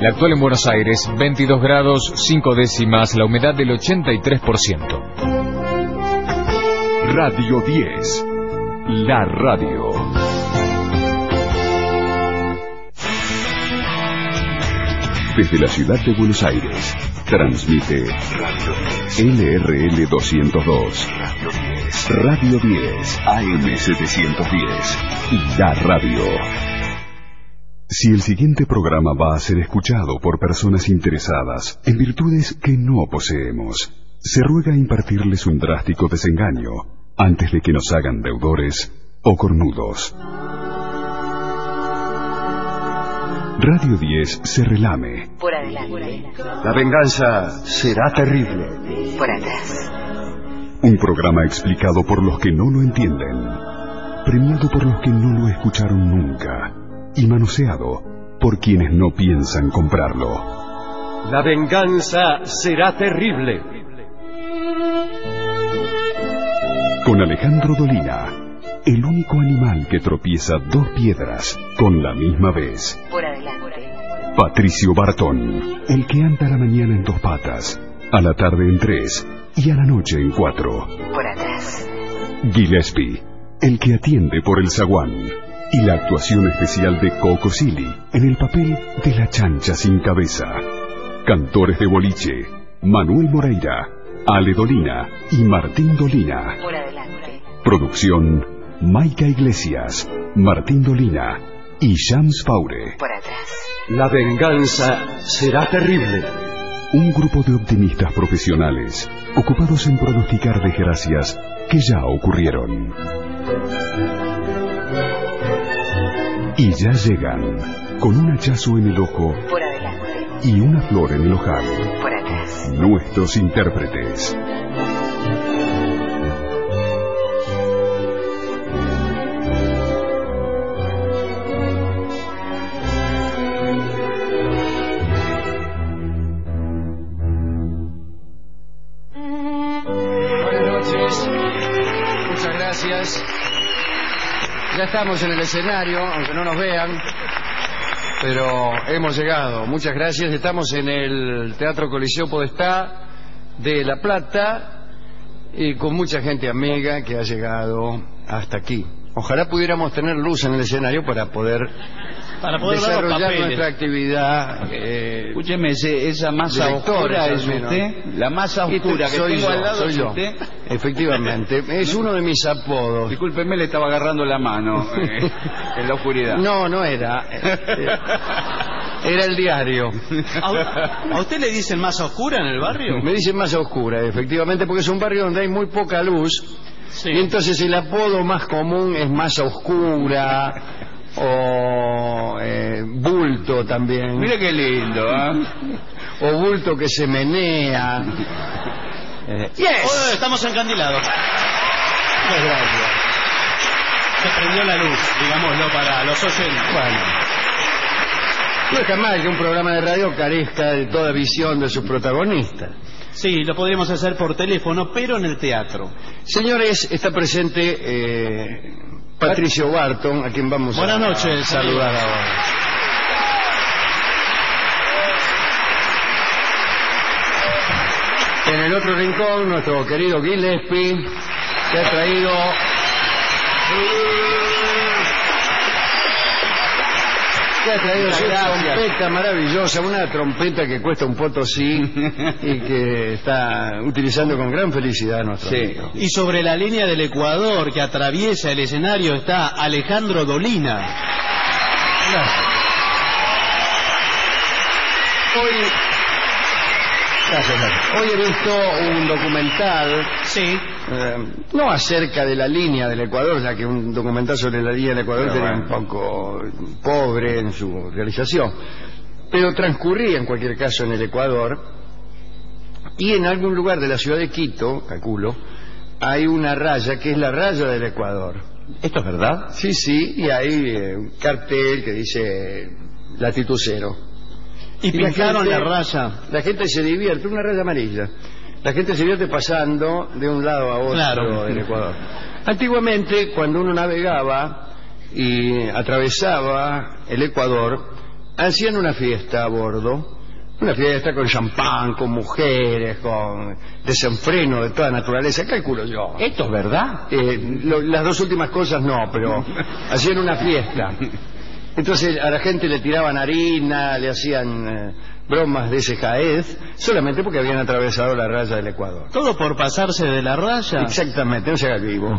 La actual en Buenos Aires, 22 grados 5 décimas, la humedad del 83%. Radio 10. La radio. Desde la ciudad de Buenos Aires, transmite LRL 202, Radio 10, AM 710, La Radio. Si el siguiente programa va a ser escuchado por personas interesadas en virtudes que no poseemos, se ruega impartirles un drástico desengaño antes de que nos hagan deudores o cornudos. Radio 10 se relame. Por adelante. La venganza será terrible. Por atrás. Un programa explicado por los que no lo entienden, premiado por los que no lo escucharon nunca y manoseado por quienes no piensan comprarlo. La venganza será terrible. Con Alejandro Dolina, el único animal que tropieza dos piedras con la misma vez. Por adelante. Patricio Bartón, el que anda a la mañana en dos patas, a la tarde en tres y a la noche en cuatro. Por atrás. Gillespie, el que atiende por el zaguán. Y la actuación especial de Coco Silly en el papel de la chancha sin cabeza. Cantores de boliche, Manuel Moreira, Ale Dolina y Martín Dolina. Por adelante. Producción, Maica Iglesias, Martín Dolina y Shams Faure. Por atrás. La venganza será terrible. Un grupo de optimistas profesionales ocupados en pronosticar desgracias que ya ocurrieron. Y ya llegan, con un hachazo en el ojo Por adelante. y una flor en el ojal, Por atrás. nuestros intérpretes. Buenas noches, muchas gracias. Ya estamos en el escenario, aunque no nos vean, pero hemos llegado. Muchas gracias. Estamos en el Teatro Coliseo Podestá de La Plata y con mucha gente amiga que ha llegado hasta aquí. Ojalá pudiéramos tener luz en el escenario para poder ver los desarrollar papeles. nuestra actividad. Escúcheme, esa masa directores, oscura al es menos. usted. La masa oscura que Soy tengo yo, al lado soy es yo. usted. Efectivamente, es uno de mis apodos. Discúlpeme, le estaba agarrando la mano en la oscuridad. No era. Era el diario. ¿A usted le dicen masa oscura en el barrio? Me dicen masa oscura, efectivamente, porque es un barrio donde hay muy poca luz. Sí. Y entonces el apodo más común es masa oscura o bulto también. Mire qué lindo, ¿ah? O bulto que se menea. Oh, estamos encandilados. Muchas gracias. Se prendió la luz, digámoslo, para los oyentes. Bueno. No está mal que un programa de radio carezca de toda visión de sus protagonistas. Sí, lo podríamos hacer por teléfono, pero en el teatro. Señores, está presente Patricio Barton, a quien vamos Buenas a noches, saludar ahora. En el otro rincón, nuestro querido Gillespie, que ha traído su trompeta maravillosa, una trompeta que cuesta un potosí y que está utilizando con gran felicidad nuestro amigo. Y sobre la línea del Ecuador que atraviesa el escenario está Alejandro Dolina. Gracias. Hoy he visto un documental, Sí. no acerca de la línea del Ecuador, ya que un documental sobre la línea del Ecuador era un poco pobre en su realización, pero transcurría en cualquier caso en el Ecuador, y en algún lugar de la ciudad de Quito, calculo, hay una raya que es la raya del Ecuador. ¿Esto es verdad? Sí, y hay un cartel que dice latitud cero. Y la pintaron gente- la raya. La gente se divierte, una raya amarilla. La gente se divierte pasando de un lado a otro Claro. del Ecuador. Antiguamente, cuando uno navegaba y atravesaba el Ecuador, hacían una fiesta a bordo, una fiesta con champán, con mujeres, con desenfreno de toda naturaleza, calculo yo. ¿Esto es verdad? Las dos últimas cosas no, pero hacían una fiesta. Entonces a la gente le tiraban harina, le hacían bromas de ese jaez, solamente porque habían atravesado la raya del Ecuador. ¿Todo por pasarse de la raya? Exactamente, no se haga el vivo.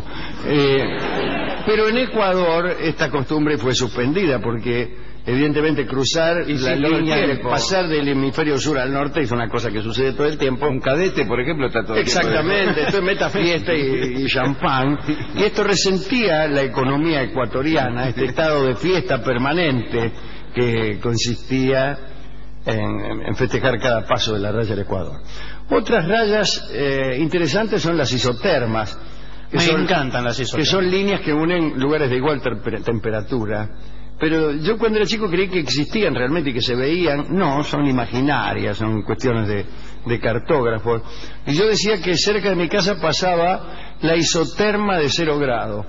Pero en Ecuador esta costumbre fue suspendida porque evidentemente cruzar la línea, pasar del hemisferio sur al norte es una cosa que sucede todo el tiempo. Un cadete, por ejemplo, está todo el tiempo. Exactamente, esto es meta fiesta y champán. Y esto resentía la economía ecuatoriana, este estado de fiesta permanente que consistía en festejar cada paso de la raya del Ecuador. Otras rayas interesantes son las isotermas. Me encantan las isotermas. Que son líneas que unen lugares de igual temperatura. Pero yo cuando era chico creí que existían realmente y que se veían. No, son imaginarias, son cuestiones de cartógrafos. Y yo decía que cerca de mi casa pasaba la isoterma de 0 grados.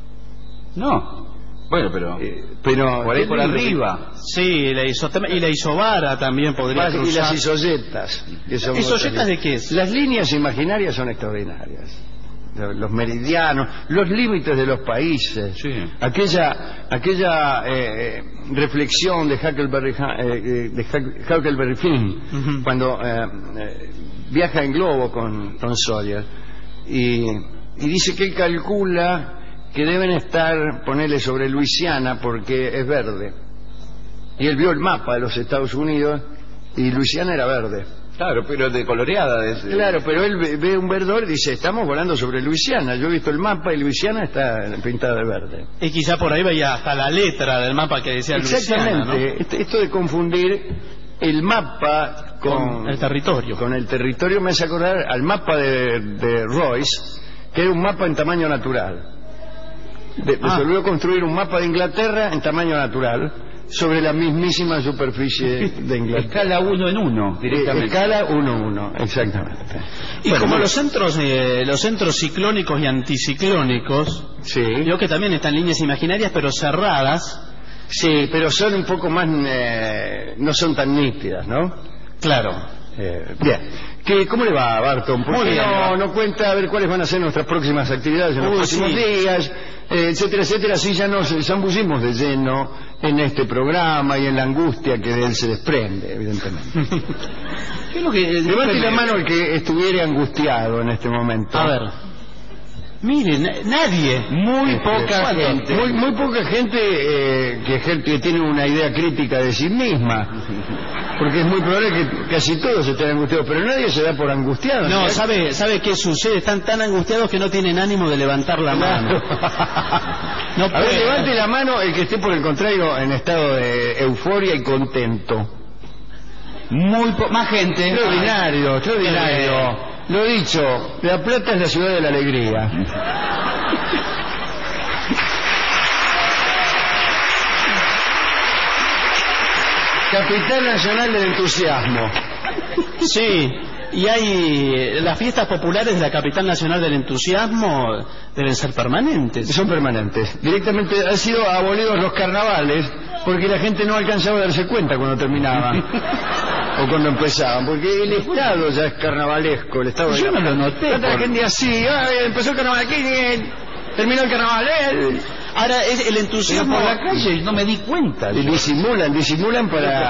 No. Bueno, pero por ahí por arriba. Sí, la isoterma y la isobara también podría cruzar. Y las isoyetas. ¿Isoyetas de qué es? Las líneas imaginarias son extraordinarias. Los meridianos, los límites de los países, sí. aquella reflexión de Huckleberry Finn, cuando viaja en globo con Sawyer y dice que él calcula que deben estar, ponerle sobre Luisiana porque es verde, y él vio el mapa de los Estados Unidos y Luisiana era verde. Claro, pero de coloreada. Claro, pero él ve un verdor y dice, estamos volando sobre Luisiana. Yo he visto el mapa y Luisiana está pintada de verde. Y quizá por ahí veía hasta la letra del mapa que decía Luisiana, ¿no? Exactamente. Esto de confundir el mapa con el territorio. Con el territorio me hace acordar al mapa de Royce, que era un mapa en tamaño natural. Se olvidó construir un mapa de Inglaterra en tamaño natural, sobre la mismísima superficie de Inglaterra. Escala 1 en 1, directamente. Escala 1-1, exactamente. Y bueno, como los centros ciclónicos y anticiclónicos, sí. Yo que también están líneas imaginarias pero cerradas. Sí, pero son un poco más, no son tan nítidas, ¿no? Claro. Bien. ¿Cómo le va, Barton? ¿Por qué no cuenta a ver cuáles van a ser nuestras próximas actividades en los próximos días, etcétera, etcétera? Así ya nos zambullimos de lleno en este programa y en la angustia que de él se desprende, evidentemente. Levante la mano el que estuviera angustiado en este momento. A ver. Miren, nadie. Muy poca gente. Muy poca gente que tiene una idea crítica de sí misma. Porque es muy probable que casi todos estén angustiados, pero nadie se da por angustiado. No, ¿sabe qué sucede? Están tan angustiados que no tienen ánimo de levantar la mano. No, a ver, levante la mano el que esté por el contrario en estado de euforia y contento. Más gente. Extraordinario, extraordinario. Lo dicho, La Plata es la ciudad de la alegría. Capital nacional del entusiasmo. Sí, y hay las fiestas populares de la capital nacional del entusiasmo deben ser permanentes. Son permanentes. Directamente han sido abolidos los carnavales porque la gente no alcanzaba a darse cuenta cuando terminaban o cuando empezaban, porque el estado ya es carnavalesco, el estado. Yo no lo noté. La gente así, empezó el carnaval aquí, terminó el carnaval. Ahora el entusiasmo por la calle no me di cuenta. Y disimulan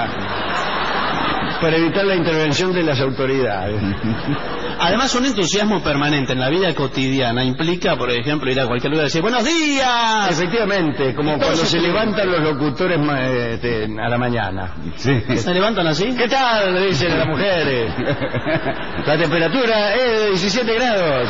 para evitar la intervención de las autoridades. Además, un entusiasmo permanente en la vida cotidiana implica, por ejemplo, ir a cualquier lugar y decir ¡buenos días! Efectivamente, como cuando se levantan los locutores a la mañana. Sí. ¿Se levantan así? ¿Qué tal? Le dicen a las mujeres. La temperatura es de 17 grados.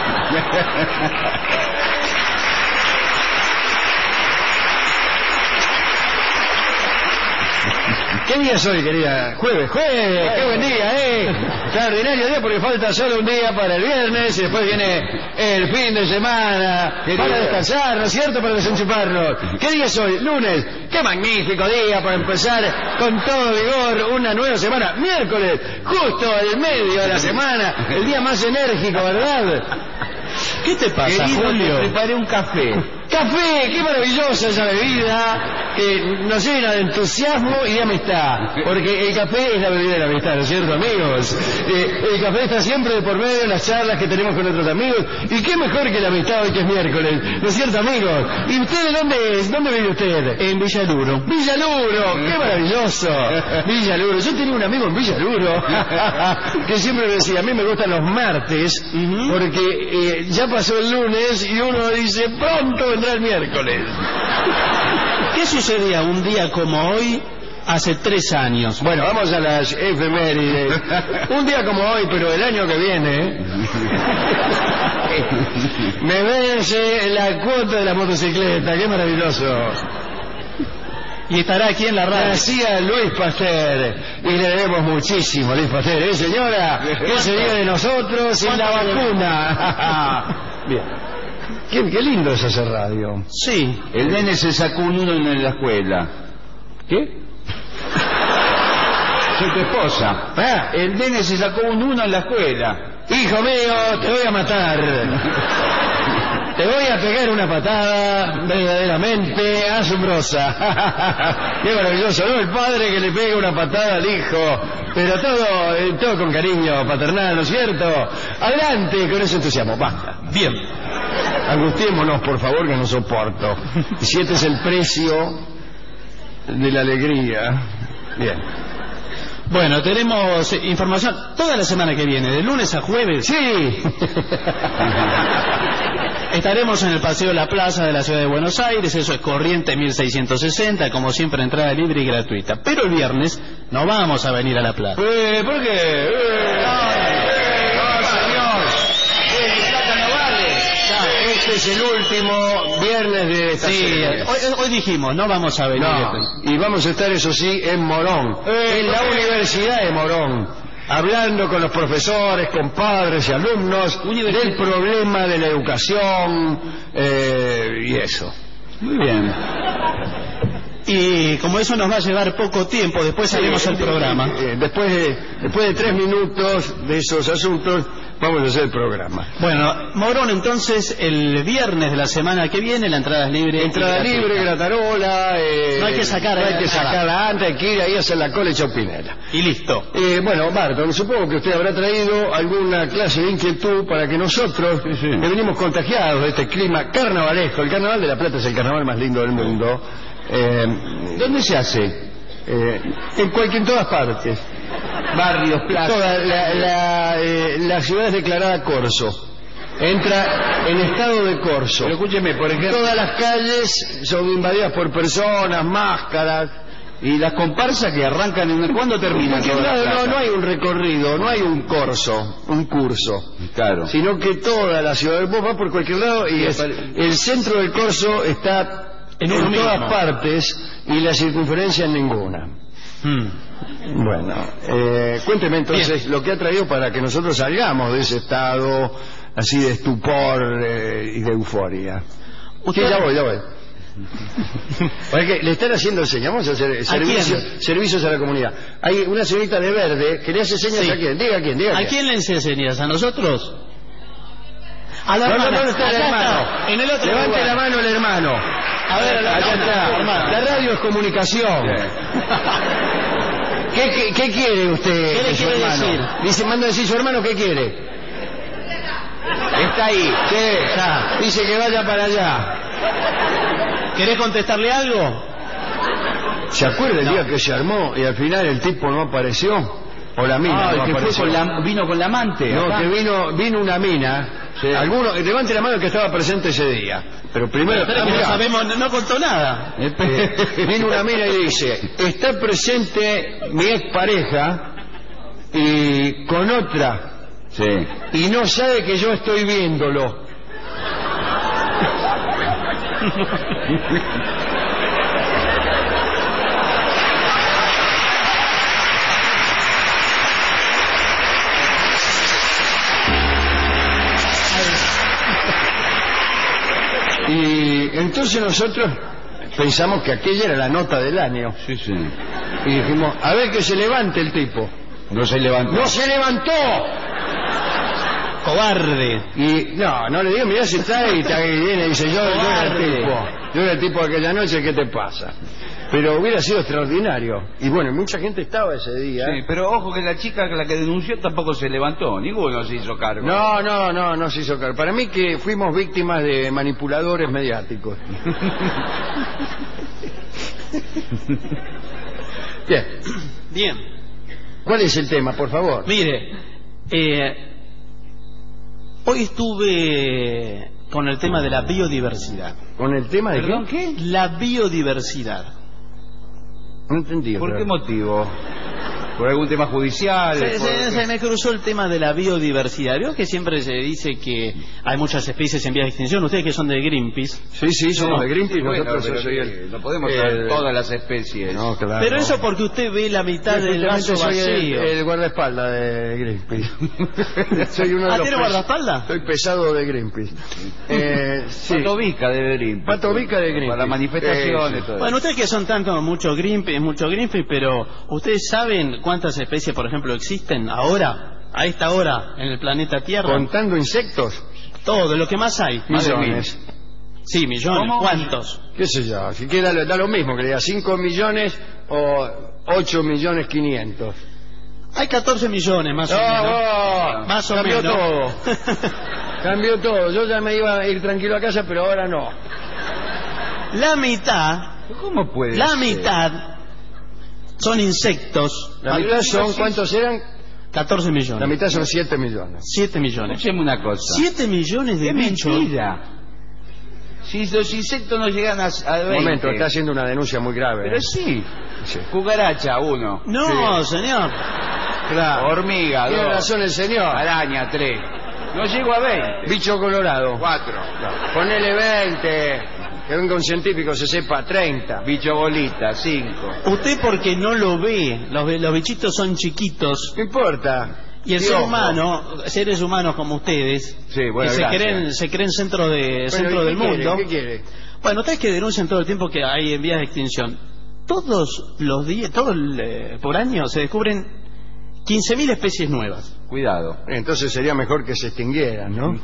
¿Qué día es hoy, querida? Jueves, qué buen día, extraordinario día porque falta solo un día para el viernes y después viene el fin de semana para descansar, ¿no es cierto? Para desenchufarnos. ¿Qué día es hoy? Lunes. Qué magnífico día para empezar con todo vigor una nueva semana. Miércoles, justo el medio de la semana, el día más enérgico, ¿verdad? ¿Qué te pasa, Querido, Julio? te preparé un café. ¡Café! ¡Qué maravillosa esa bebida! nos llena de entusiasmo y de amistad, porque el café es la bebida de la amistad, ¿no es cierto, amigos? El café está siempre de por medio de las charlas que tenemos con nuestros amigos, y qué mejor que la amistad hoy que es miércoles, ¿no es cierto, amigos? ¿Y usted de dónde es? ¿Dónde vive usted? En Villaluro. Villaluro, qué maravilloso. Villaluro, yo tenía un amigo en Villaluro que siempre me decía, a mí me gustan los martes, porque ya pasó el lunes y uno dice, pronto vendrá el miércoles. ¿Qué sucedía un día como hoy hace 3 años? Bueno, vamos a las efemérides. Un día como hoy, pero el año que viene, me vence la cuota de la motocicleta. Qué maravilloso. Y estará aquí en la radio. Nacía Luis Pasteur, y le debemos muchísimo, Luis Pasteur, ¿eh, señora? ¿Qué sería de nosotros sin la vacuna? Bien. Qué lindo es hacer radio. Sí. El nene se sacó un 1 en la escuela. ¿Qué? Soy tu esposa. El nene se sacó un 1 en la escuela. Hijo mío, te voy a matar. Te voy a pegar una patada verdaderamente asombrosa. Qué maravilloso, ¿no? El padre que le pega una patada al hijo, pero todo con cariño paternal, ¿no es cierto? Adelante con ese entusiasmo, basta. Bien. Angustiémonos, por favor, que no soporto. Si este es el precio de la alegría. Bien. Bueno, tenemos información toda la semana que viene, de lunes a jueves. Sí. Estaremos en el Paseo de la Plaza de la Ciudad de Buenos Aires, eso es Corrientes 1660, como siempre entrada libre y gratuita. Pero el viernes no vamos a venir a la plaza. ¿Por qué? No, señor. Plata no vale. Este es el último viernes de esta serie. Hoy dijimos, no vamos a venir. No, y vamos a estar, eso sí, en Morón, en la Universidad de Morón, hablando con los profesores, con padres y alumnos del problema de la educación y eso. Muy bien. Y como eso nos va a llevar poco tiempo, después haremos el programa. Después de 3 minutos de esos asuntos, vamos a hacer el programa. Bueno, Morón, entonces, el viernes de la semana que viene, la entrada es libre. Entrada libre, gratarola. No hay que sacarla antes, hay que ir ahí a hacer la cola y chopinera. Y listo. Bueno, Barton, supongo que usted habrá traído alguna clase de inquietud para que nosotros, que venimos contagiados de este clima carnavalesco. El Carnaval de La Plata es el carnaval más lindo del mundo. ¿Dónde se hace? En todas partes. Barrios, plazas. La ciudad es declarada corso. Entra en estado de corso. Pero escúcheme, por ejemplo, todas las calles son invadidas por personas, máscaras. Y las comparsas que arrancan ¿cuándo terminan? No hay un recorrido, no hay un curso. Claro. Sino que toda la ciudad, vos vas por cualquier lado y el centro del corso está en todas partes y la circunferencia en ninguna. Bueno, cuénteme entonces lo que ha traído para que nosotros salgamos de ese estado así de estupor y de euforia. ¿Usted? Sí, ya voy. Porque le están haciendo señas, vamos a hacer servicios a la comunidad. Hay una señorita de verde que le hace señas a quién, diga quién. ¿A quién le hace señas? ¿A nosotros? A la hermana. ¿Dónde está el hermano? En el otro Levante lugar. la mano el hermano. A ver, acá está. La radio es comunicación. ¿Qué quiere usted? ¿Qué le quiere decir? Dice, manda a decir su hermano, ¿qué quiere? Está ahí. Sí, está. Dice que vaya para allá. ¿Querés contestarle algo? ¿Se acuerda el día que se armó y al final el tipo no apareció? O la mina no que apareció. vino con la amante. No, acá. que vino una mina. Sí. Levante la mano el que estaba presente ese día. Pero primero, Pero no sabemos, no contó nada. Vino una mina y dice, está presente mi expareja y con otra. Sí. Y no sabe que yo estoy viéndolo. Y entonces nosotros pensamos que aquella era la nota del año. Sí. Y dijimos, a ver que se levante el tipo. No se levantó. ¡No se levantó! Cobarde. Y no le digo, mirá si está y viene y dice, yo era el tipo. Yo era el tipo de aquella noche, ¿qué te pasa? Pero hubiera sido extraordinario. Y bueno, mucha gente estaba ese día. Sí, pero ojo que la chica, la que denunció, tampoco se levantó. Ninguno se hizo cargo. No se hizo cargo. Para mí que fuimos víctimas de manipuladores mediáticos. Bien. ¿Cuál es el tema, por favor? Mire, hoy estuve con el tema de la biodiversidad. ¿Con el tema de ¿Perdón, qué? La biodiversidad. No entendí. ¿Por qué motivo? ¿Por algún tema judicial? Se me cruzó el tema de la biodiversidad. Veo que siempre se dice que hay muchas especies en vías de extinción. Ustedes que son de Greenpeace. Sí, somos de Greenpeace. Sí, bueno, nosotros pero soy el... no podemos saber todas las especies. No, claro. Pero eso porque usted ve la mitad del vaso soy vacío. el guardaespaldas de Greenpeace. Soy uno de los ¿Tiene guardaespaldas? Soy pesado de Greenpeace. Sí. Pato Vica de Greenpeace. Pato Vica de Greenpeace. Para las manifestaciones. Todo Bueno, ustedes que son tanto mucho Greenpeace, pero ¿ustedes saben cuántas especies, por ejemplo, existen ahora, a esta hora, en el planeta Tierra? ¿Contando insectos? Todo, lo que más hay. Millones. Sí, millones. ¿Cómo? ¿Cuántos? ¿Qué sé yo? Si queda da lo mismo, que diga 5 millones o 8 millones 500. Hay 14 millones, más o menos. Más o Cambió menos. todo. Cambió todo. Yo ya me iba a ir tranquilo a casa, pero ahora no. La mitad, ¿Cómo puede la ser? mitad son insectos. La mitad son, ¿cuántos eran? 14 millones. La mitad son 7 millones. 7 millones. Escúcheme una cosa. 7 millones de ¡Qué bichos. mentira! Si los insectos no llegan a 20. Un momento, está haciendo una denuncia muy grave. Pero sí. Sí. Cucaracha, 1. No, señor. Claro. Hormiga, 2. Tiene razón el señor. Araña, 3. No llego a 20. Bicho colorado. 4. Ponele 20. Que venga un científico, se sepa 30. Bicho bolita, 5. Usted porque no lo ve, los bichitos son chiquitos. No importa. Y el Sí, ser ojo. humano, seres humanos como ustedes, Sí, bueno, que gracias. se creen centro Bueno, centro ¿y del qué quiere? mundo. ¿Qué quiere? Bueno, ustedes que denuncian todo el tiempo que hay en vías de extinción, todos los días, por año se descubren 15.000 especies nuevas. Cuidado. Entonces sería mejor que se extinguieran, ¿no?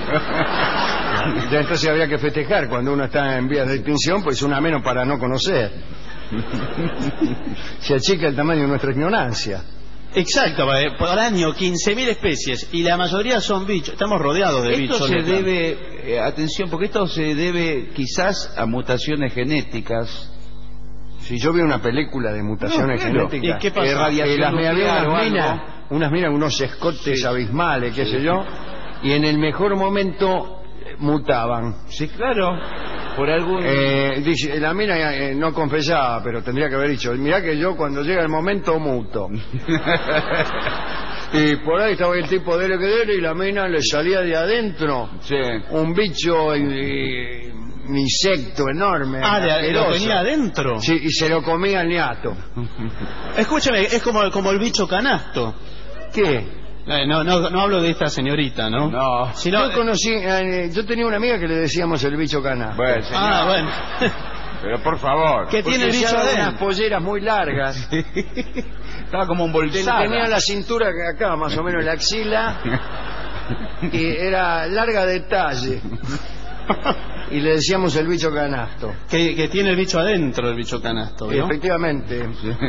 Ya entonces habría que festejar cuando uno está en vías de extinción, pues una menos para no conocer. Se achica el tamaño de nuestra ignorancia. Exacto, por año 15.000 especies y la mayoría son bichos. Estamos rodeados de Esto bichos. se en el plano. debe, atención, porque esto se debe quizás a mutaciones genéticas. Si yo vi una película de mutaciones No, claro. genéticas, ¿Y qué pasa? Radiación había nuclear o unas minas, unos escotes abismales, qué sé yo, y en el mejor momento mutaban. Sí, claro. Por algún... Dice, la mina no confesaba, pero tendría que haber dicho, mirá que yo cuando llega el momento muto. Y por ahí estaba el tipo de que y la mina le salía de adentro Sí. un bicho, un insecto enorme. Lo asqueroso. tenía adentro. Sí, y se lo comía el niato. Escúcheme, es como el bicho canasto. ¿Qué? No hablo de esta señorita, ¿no? No. Sino, Yo conocí, yo tenía una amiga que le decíamos el bicho canasto. Bueno, señor. bueno. Pero por favor. ¿Qué tiene el Porque bicho usaba unas adentro? polleras muy largas. Estaba como embolsada. Tenía la cintura que acá, más o menos la axila, y era larga de talle. Y le decíamos el bicho canasto. Que tiene el bicho adentro, el bicho canasto, Y ¿no? efectivamente.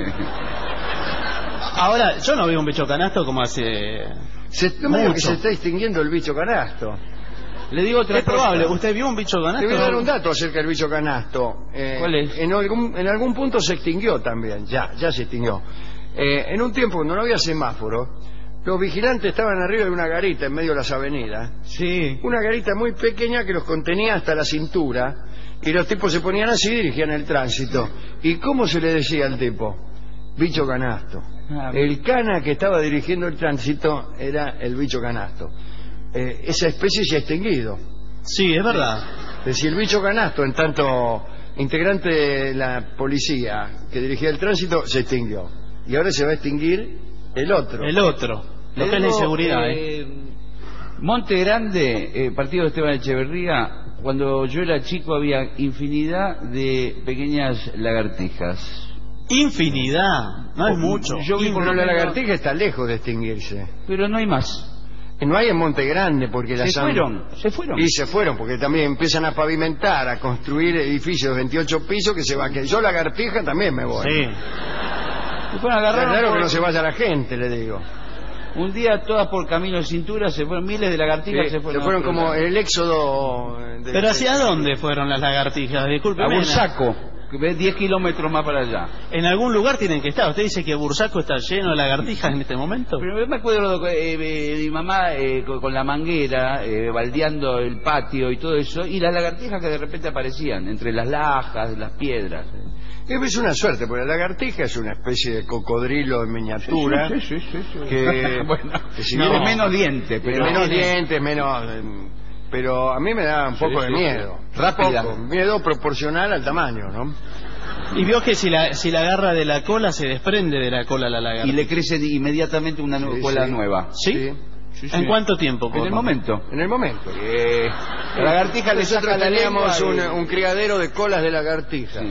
Ahora, yo no veo un bicho canasto como hace... No me diga que Mucho. se está extinguiendo el bicho canasto. Le digo otra Es probable. cosa. ¿Usted vio un bicho Te canasto? voy a dar un dato acerca del bicho canasto. ¿Cuál es? En algún punto se extinguió también, ya se extinguió. En un tiempo cuando no había semáforo, los vigilantes estaban arriba de una garita en medio de las avenidas. Sí. Una garita muy pequeña que los contenía hasta la cintura, y los tipos se ponían así y dirigían el tránsito. ¿Y cómo se le decía al tipo? Bicho canasto. El cana que estaba dirigiendo el tránsito era el bicho canasto. Esa especie se ha extinguido. Sí, es verdad. Es decir, el bicho canasto, en tanto integrante de la policía que dirigía el tránsito, se extinguió. Y ahora se va a extinguir el otro. El otro. Lo que es la inseguridad, Monte Grande, partido de Esteban Echeverría, cuando yo era chico había infinidad de pequeñas lagartijas. Infinidad. No es mucho. Yo vi por Pero lo la menos- lagartija está lejos de extinguirse. Pero no hay más. No hay en Monte Grande porque las Se fueron. Y se fueron porque también empiezan a pavimentar, a construir edificios de 28 pisos que se van. Que yo lagartija también me voy. Sí. Se fueron, agarraron Claro por- que no se vaya la gente, le digo. Un día todas por camino de cintura se fueron, miles de lagartijas Sí, se fueron. se fueron a otro como lado. el éxodo. ¿Pero hacia dónde fueron las lagartijas? Disculpe. A Bursaco, que ve 10 kilómetros más para allá. En algún lugar tienen que estar. ¿Usted dice que Bursaco está lleno de lagartijas en este momento? Pero yo me acuerdo mi mamá con la manguera, baldeando el patio y todo eso, y las lagartijas que de repente aparecían entre las lajas, las piedras. Es una suerte, porque la lagartija es una especie de cocodrilo en miniatura. Sí. Que, Bueno, que si tiene bien- menos dientes, tiene pero menos dientes, menos. Pero a mí me da un poco de miedo. Rápida. Poco, miedo proporcional al tamaño, ¿no? Y vio que si la agarra de la cola se desprende de la cola la y lagartija. le crece inmediatamente una cola nueva. ¿Sí? Sí, ¿En cuánto tiempo? En el momento. En el momento. La lagartija le Nosotros saca la teníamos lengua un criadero de colas de lagartija.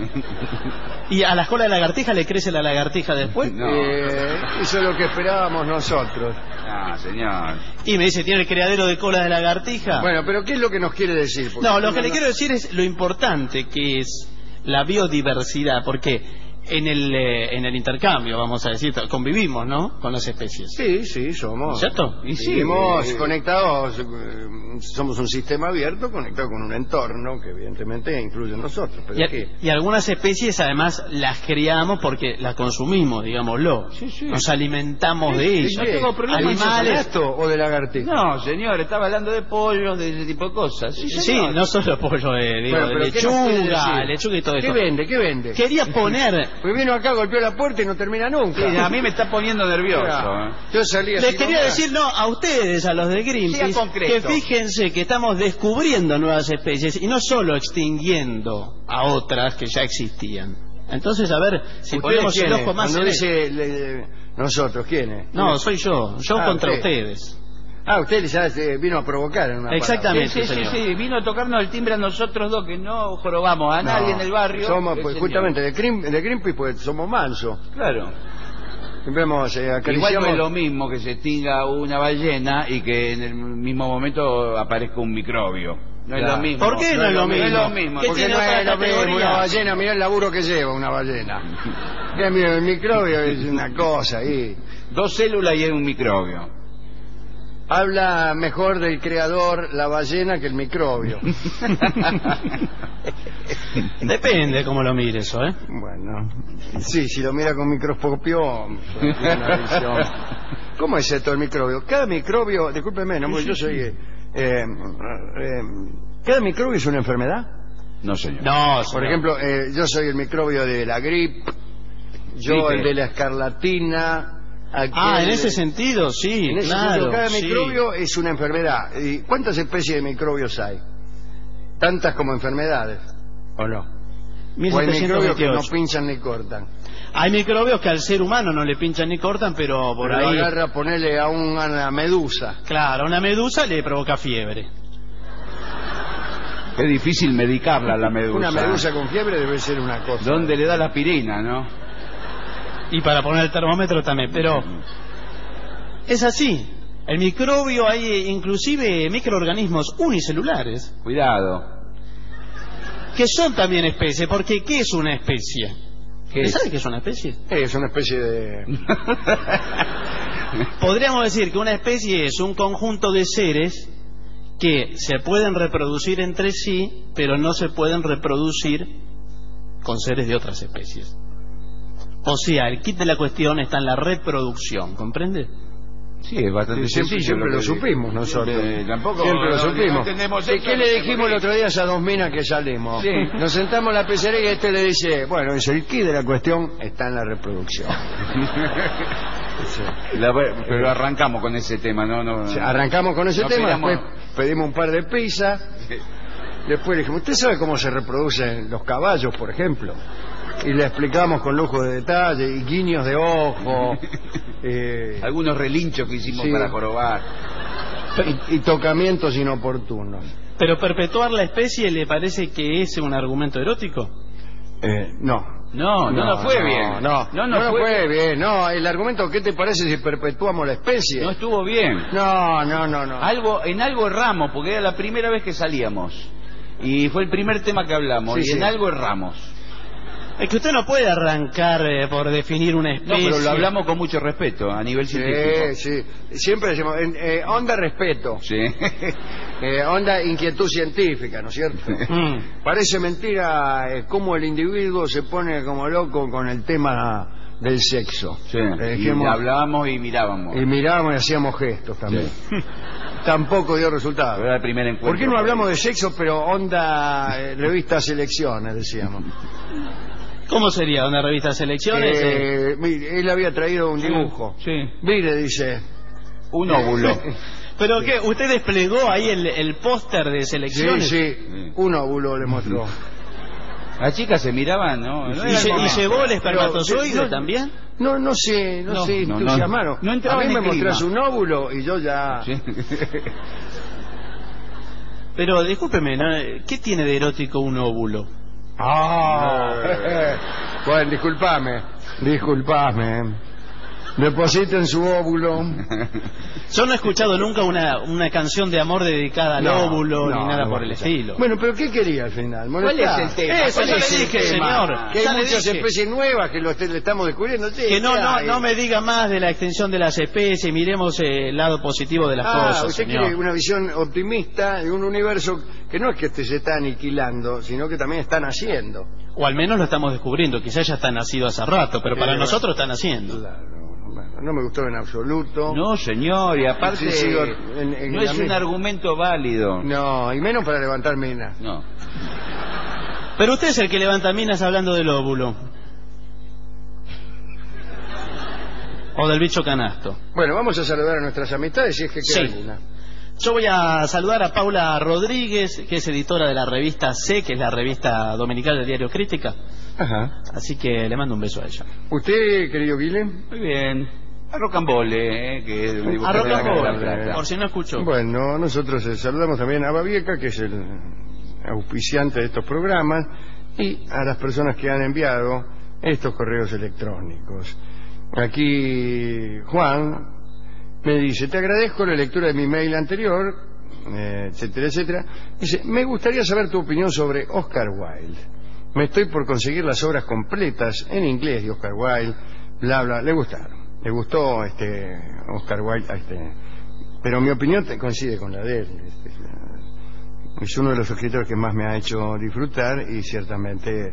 ¿Y a la cola de lagartija le crece la lagartija después? No. Eso es lo que esperábamos nosotros. Ah, señor. Y me dice, ¿tiene el criadero de cola de lagartija? Bueno, pero ¿qué es lo que nos quiere decir? Porque No, lo que le quiero decir es lo importante que es la biodiversidad, porque en el intercambio, vamos a decir, convivimos, ¿no?, con las especies. Sí, somos. ¿Cierto? Y seguimos conectados, somos un sistema abierto conectado con un entorno que evidentemente incluye a nosotros. Pero Y algunas especies además las criamos porque las consumimos, digámoslo. Nos alimentamos de ellas. No tengo problema ¿Animales con Animales. esto o de lagartija? No, señor, estaba hablando de pollos, de ese tipo de cosas. Sí, señor. no solo pollo de Bueno, pero ¿qué nos quiere lechuga, decir? lechuga y todo ¿Qué eso. vende? ¿Qué vende? Quería poner, Pues vino acá, golpeó la puerta y no termina nunca. Sí, a mí me está poniendo nervioso. Yo salí así. les quería nomás. decir, no, a ustedes, a los de Greenpeace, Sea concreto. que fíjense que estamos descubriendo nuevas especies y no solo extinguiendo a otras que ya existían. Entonces, a ver, si ¿Ustedes ponemos el quiénes? ojo más Cuando en dice nosotros, ¿quiénes? No, soy yo contra usted. ustedes. Usted ya vino a provocar en una Exactamente. Sí, señor. vino a tocarnos el timbre a nosotros dos que no jorobamos a palabra. nadie en el barrio. Somos, El pues, señor. justamente de Greenpeace, pues somos mansos. Claro. Siempre hemos Igual acariciamos. no es lo mismo que se extinga una ballena y que en el mismo momento aparezca un microbio. No es Claro. lo mismo. ¿Por qué no es lo mismo? No es lo mismo. ¿Qué Porque tiene no otra es lo mismo categoría? una ballena, mirá el laburo que lleva una ballena. Mira, el microbio es una cosa ahí. 2 células y es un microbio. Habla mejor del creador la ballena que el microbio. Depende cómo lo mire eso, ¿eh? Bueno, sí, si lo mira con microscopio, una visión. ¿Cómo es esto el microbio? Cada microbio, discúlpeme, no, porque yo soy... ¿cada microbio es una enfermedad? No, señor. No, Por ejemplo, yo soy el microbio de la gripe, yo Gripe. el de la escarlatina... en ese sentido, sí, En ese claro. sentido, cada sí. microbio es una enfermedad. ¿Y cuántas especies de microbios hay? ¿Tantas como enfermedades? ¿O no? ¿O hay microbios que no 1728. pinchan ni cortan? Hay microbios que al ser humano no le pinchan ni cortan, pero por Pero ahí... agarra, ponerle a una medusa. Claro, una medusa le provoca fiebre. Es difícil medicarla la medusa. Una medusa con fiebre debe ser una cosa. ¿Dónde le da la aspirina, no? Y para poner el termómetro también, pero es así. El microbio, hay inclusive microorganismos unicelulares, Cuidado. que son también especies, porque ¿qué es una especie? ¿Qué ¿Usted es? sabe qué es una especie? Es una especie de... Podríamos decir que una especie es un conjunto de seres que se pueden reproducir entre sí, pero no se pueden reproducir con seres de otras especies. O sea, el kit de la cuestión está en la reproducción, ¿comprende? Sí, es bastante sencillo. Siempre lo que- supimos nosotros. Tampoco Siempre lo no supimos. entendemos ¿De eso, qué no le sé dijimos por el qué. otro día a esas dos minas que salimos? Sí. Nos sentamos en la pizzería y este le dice, bueno, es el kit de la cuestión está en la reproducción. Sí. Pero arrancamos con ese tema, ¿no? O sea, arrancamos con ese No tema, pidamos- después pedimos un par de pizzas, después le dijimos, ¿usted sabe cómo se reproducen los caballos, por ejemplo? Y le explicamos con lujo de detalle, y guiños de ojo, Algunos relinchos que hicimos Sí. para jorobar. y tocamientos inoportunos. Pero perpetuar la especie le parece que es un argumento erótico. No, No nos fue bien. No fue bien. No, el argumento, ¿qué te parece si perpetuamos la especie? No estuvo bien. No. En algo erramos, porque era la primera vez que salíamos. Y fue el primer tema que hablamos. Sí, y en sí. algo erramos. Es que usted no puede arrancar por definir una No, especie. pero lo hablamos con mucho respeto a nivel científico. Sí. Siempre decimos, onda respeto. Sí. Onda inquietud científica, ¿no es cierto? Parece mentira cómo el individuo se pone como loco con el tema del sexo. Sí. Y Dijimos- hablábamos y mirábamos. y mirábamos y hacíamos gestos también. Tampoco dio resultado. Era el primer encuentro. ¿Por qué no hablamos de sexo, pero onda revista Selecciones, decíamos? ¿Cómo sería una revista de selecciones? Mire, él había traído un dibujo. Sí. Mire, dice. Un óvulo. ¿Pero qué? ¿Usted desplegó ahí el póster de selecciones? Sí, un óvulo le mostró. Las chicas se miraban, ¿no? ¿Y llevó el espermatozoide Pero, también? No se entusiasmaron. no entraba a mí en me el clima. mostrás un óvulo y yo ya... Sí. Pero discúlpeme, ¿no? ¿Qué tiene de erótico un óvulo? Bueno, disculpame. Depositen su óvulo. Yo no he escuchado nunca una canción de amor dedicada al óvulo ni nada por el estilo. Bueno, pero ¿qué quería al final? ¿Cuál es el tema? Eso ya le dije, señor. Que Ya hay le muchas dije. especies nuevas que le estamos descubriendo. Sí, Que ¿qué hay? no me diga más de la extensión de las especies, miremos el lado positivo de las cosas, usted señor. quiere una visión optimista de un universo que no es que se está aniquilando, sino que también está naciendo. O al menos lo estamos descubriendo, quizás ya está nacido hace rato, pero para bueno. nosotros está naciendo. Claro, bueno, no me gustó en absoluto. No, señor, y aparte Sí, sigo en no la es un misma. argumento válido. No, y menos para levantar minas. No. Pero usted es el que levanta minas hablando del óvulo. O del bicho canasto. Bueno, vamos a saludar a nuestras amistades si es que queda Sí. alguna. Yo voy a saludar a Paula Rodríguez, que es editora de la revista C, que es la revista dominical del diario Crítica. Ajá. Así que le mando un beso a ella. ¿Usted, querido Guilhem? Muy bien. A Rocambole, que es el A dibujante de la Casa de la Rocambole, Plata. por si no escuchó. Bueno, nosotros saludamos también a Babieca, que es el auspiciante de estos programas, y a las personas que han enviado estos correos electrónicos. Aquí Juan me dice, te agradezco la lectura de mi mail anterior, etcétera, etcétera. Dice, me gustaría saber tu opinión sobre Oscar Wilde. Me estoy por conseguir las obras completas en inglés de Oscar Wilde, bla, bla. Le gustaron. Le gustó Oscar Wilde, pero mi opinión coincide con la de él. Es uno de los escritores que más me ha hecho disfrutar y ciertamente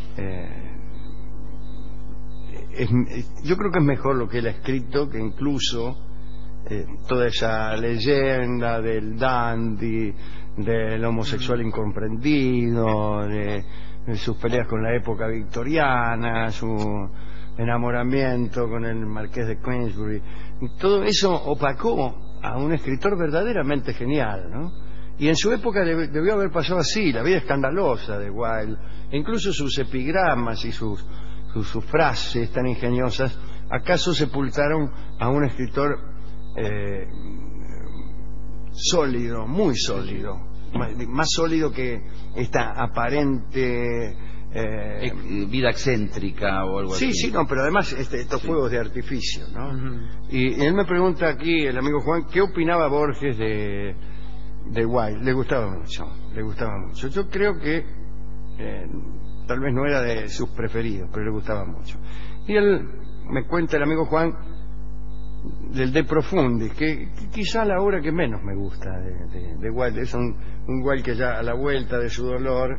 yo creo que es mejor lo que él ha escrito que incluso toda esa leyenda del dandy, del homosexual incomprendido, de sus peleas con la época victoriana, su enamoramiento con el marqués de Queensbury. Y todo eso opacó a un escritor verdaderamente genial, ¿no? Y en su época debió haber pasado así, la vida escandalosa de Wilde, e incluso sus epigramas y sus frases tan ingeniosas, acaso sepultaron a un escritor sólido, muy sólido, más sólido que esta aparente vida excéntrica o algo así. Sí, no, pero además estos fuegos de artificio, ¿no? Y él me pregunta aquí, el amigo Juan, ¿qué opinaba Borges de Wilde? Le gustaba mucho. Yo creo que tal vez no era de sus preferidos, pero le gustaba mucho. Y él me cuenta, el amigo Juan, del De Profundis, que quizá la obra que menos me gusta de Wilde. Es un Wilde que ya a la vuelta de su dolor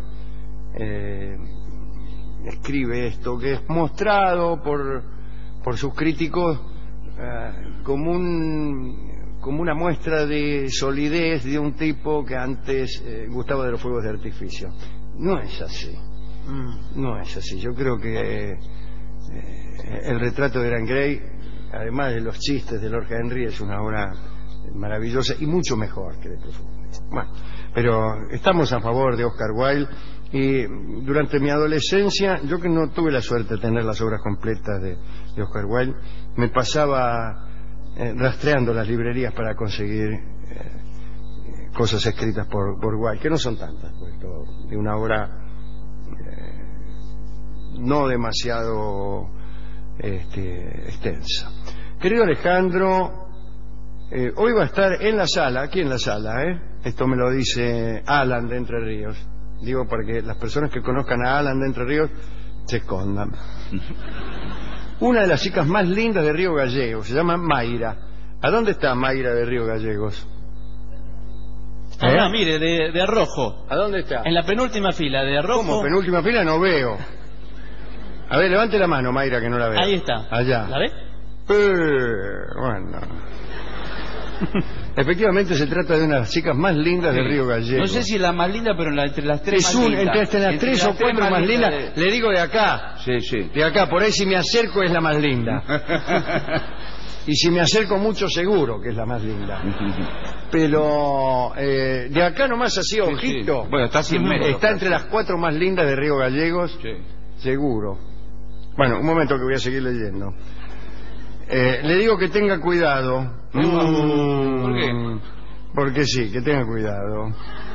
escribe esto, que es mostrado por sus críticos como una muestra de solidez de un tipo que antes gustaba de los fuegos de artificio. No es así. No es así. Yo creo que el retrato de Dorian Gray, además de los chistes de Lord Henry, es una obra maravillosa y mucho mejor que De Profundis. Bueno, pero estamos a favor de Oscar Wilde. Y durante mi adolescencia, yo que no tuve la suerte de tener las obras completas de Oscar Wilde, me pasaba rastreando las librerías para conseguir cosas escritas por Wilde, que no son tantas, pues, de una obra no demasiado extensa. Querido Alejandro, hoy va a estar en la sala, aquí en la sala, esto me lo dice Alan de Entre Ríos, digo para que las personas que conozcan a Alan de Entre Ríos se escondan. Una de las chicas más lindas de Río Gallegos, se llama Mayra. ¿A dónde está Mayra de Río Gallegos? Mire, de rojo. ¿A dónde está? En la penúltima fila, de rojo. ¿Cómo? Penúltima fila no veo. A ver, levante la mano, Mayra, que no la veo. Ahí está. Allá. ¿La ve? Bueno. Efectivamente se trata de una de las chicas más lindas de Río Gallegos. No sé si es la más linda, pero entre las tres Es más lindas. entre las tres o cuatro más lindas. Le digo de acá. Sí, sí. De acá, por ahí si me acerco es la más linda. Y si me acerco mucho seguro que es la más linda. Pero de acá nomás así, ojito. Sí. Bueno, está a 100 metros. Está entre las 4 más lindas de Río Gallegos. Sí. Seguro. Bueno, un momento que voy a seguir leyendo. Le digo que tenga cuidado. ¿Por qué? Porque sí, que tenga cuidado.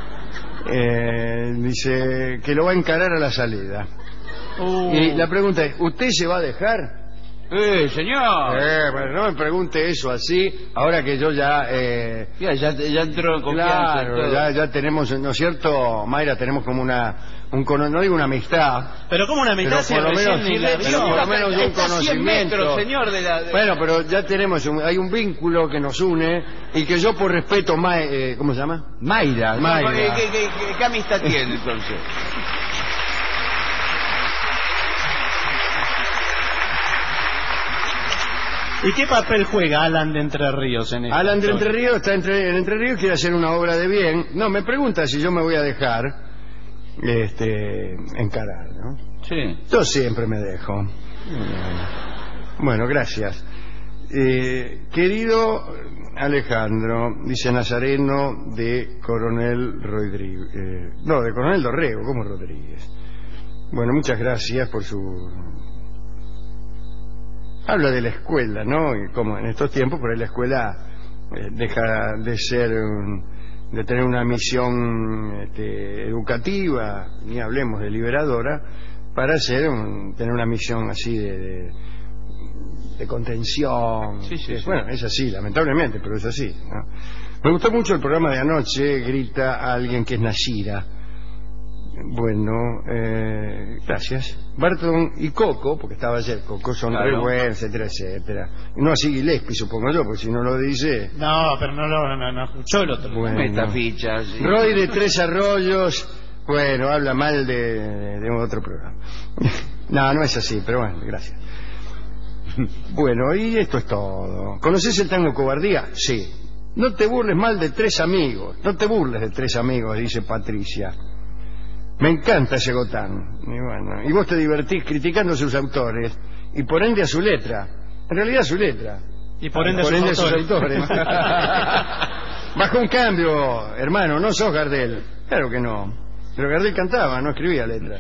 Dice que lo va a encarar a la salida. Y la pregunta es, ¿usted se va a dejar? Señor. Bueno, no me pregunte eso así, ahora que yo ya... Ya entró en confianza. Claro, ya tenemos, ¿no es cierto, Mayra? Tenemos como no digo una amistad. Pero como una amistad, pero por lo menos un conocimiento. Señor, Bueno, pero ya tenemos, hay un vínculo que nos une y que yo por respeto, ¿cómo se llama? Mayra. Mayra. ¿Qué amistad tiene entonces? ¿Y qué papel juega Alan de Entre Ríos en esto? Alan de Entre Ríos está en Entre Ríos, quiere hacer una obra de bien. No, me pregunta si yo me voy a dejar encarar, ¿no? Sí. Yo siempre me dejo. Bueno, gracias. Querido Alejandro, dice Nazareno de Coronel Rodríguez. De Coronel Dorrego, ¿cómo Rodríguez? Bueno, muchas gracias por su... Habla de la escuela, ¿no? Y como en estos tiempos, por ahí la escuela deja de ser... de tener una misión educativa, ni hablemos de liberadora, para tener una misión así de contención. Sí. Bueno, es así, lamentablemente, pero es así, ¿no? Me gustó mucho el programa de anoche, grita a alguien que es Nashira. Bueno, gracias. Barton y Coco, porque estaba ayer, Coco son re buenos, etcétera, etcétera. Y no así Gillespie, supongo yo, porque si no lo dice... No, pero no escuchó el otro. Bueno. Metafichas. Sí. Roy de Tres Arroyos, bueno, habla mal de otro programa. No es así, pero bueno, gracias. Bueno, y esto es todo. ¿Conoces el tango Cobardía? Sí. No te burles mal de tres amigos. No te burles de tres amigos, dice Patricia. Me encanta ese Gotán. Y bueno, y vos te divertís criticando a sus autores y por ende a su letra. En realidad a su letra. Y por ende a sus autores. Bajo un cambio, hermano, no sos Gardel. Claro que no. Pero Gardel cantaba, no escribía letras.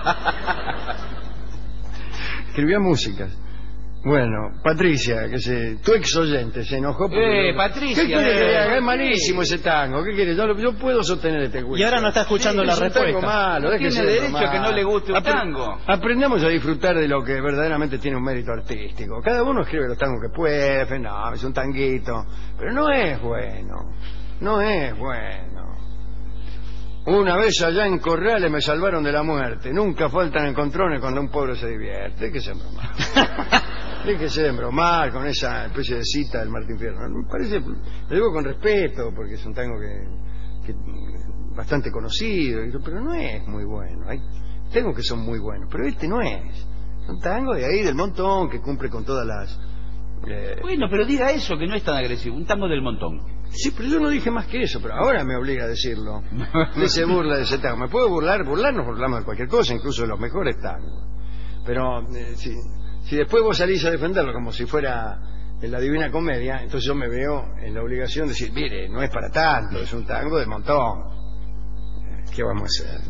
Escribía músicas. Bueno, Patricia, tu ex oyente se enojó porque... Patricia. ¿Qué quiere que haga? Es malísimo ese tango. ¿Qué quiere? Yo puedo sostener este juicio. Y ahora no está escuchando la respuesta. Es un tango malo, tiene derecho a que no le guste un tango. Aprendamos a disfrutar de lo que verdaderamente tiene un mérito artístico. Cada uno escribe los tangos que puede, no, es un tanguito. Pero no es bueno. No es bueno. Una vez allá en Corrales me salvaron de la muerte. Nunca faltan encontrones cuando un pueblo se divierte. Déjese embromar. Déjese de embromar con esa especie de cita del Martín Fierro. Me parece, lo digo con respeto, porque es un tango que bastante conocido, pero no es muy bueno. Hay tangos que son muy buenos, pero este no es. Es un tango de ahí, del montón, que cumple con todas las... Bueno, pero diga eso, que no es tan agresivo. Un tango del montón. Sí, pero yo no dije más que eso, pero ahora me obliga a decirlo. Se burla de ese tango. Me puedo burlarnos burlamos de cualquier cosa, incluso de los mejores tangos. Pero si después vos salís a defenderlo como si fuera en la Divina Comedia, entonces yo me veo en la obligación de decir, mire, no es para tanto, es un tango del montón. ¿Qué vamos a hacer?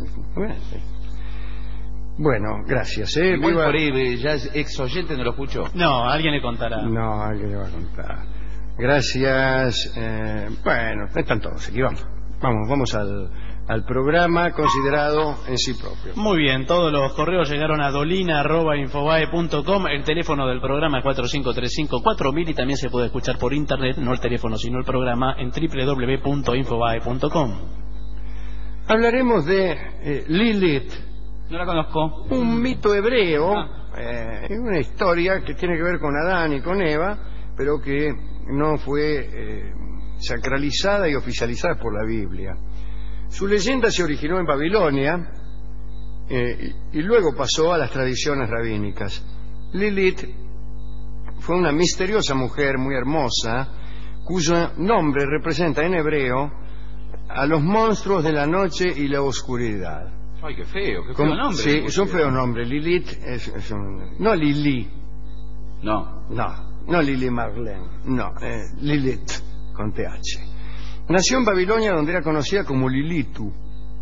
Bueno, gracias. Muy por ahí, ya es ex oyente, ¿no lo escuchó? No, alguien le contará. No, alguien le va a contar. Gracias. Bueno, están todos aquí, vamos al programa considerado en sí propio. Muy bien, todos los correos llegaron a dolina@infobae.com. El teléfono del programa es 4535-4000 y también se puede escuchar por internet, no el teléfono sino el programa, en www.infobae.com. Hablaremos de Lilith, No la conozco. un mito hebreo, una historia que tiene que ver con Adán y con Eva, pero que no fue sacralizada y oficializada por la Biblia. Su leyenda se originó en Babilonia y luego pasó a las tradiciones rabínicas. Lilith fue una misteriosa mujer muy hermosa, cuyo nombre representa en hebreo a los monstruos de la noche y la oscuridad. Ay, qué feo nombre. Sí, es un feo nombre. Lilith es un... No Lili. No. No Lili Marlene. No, Lilith, con TH. Nació en Babilonia, donde era conocida como Lilitu,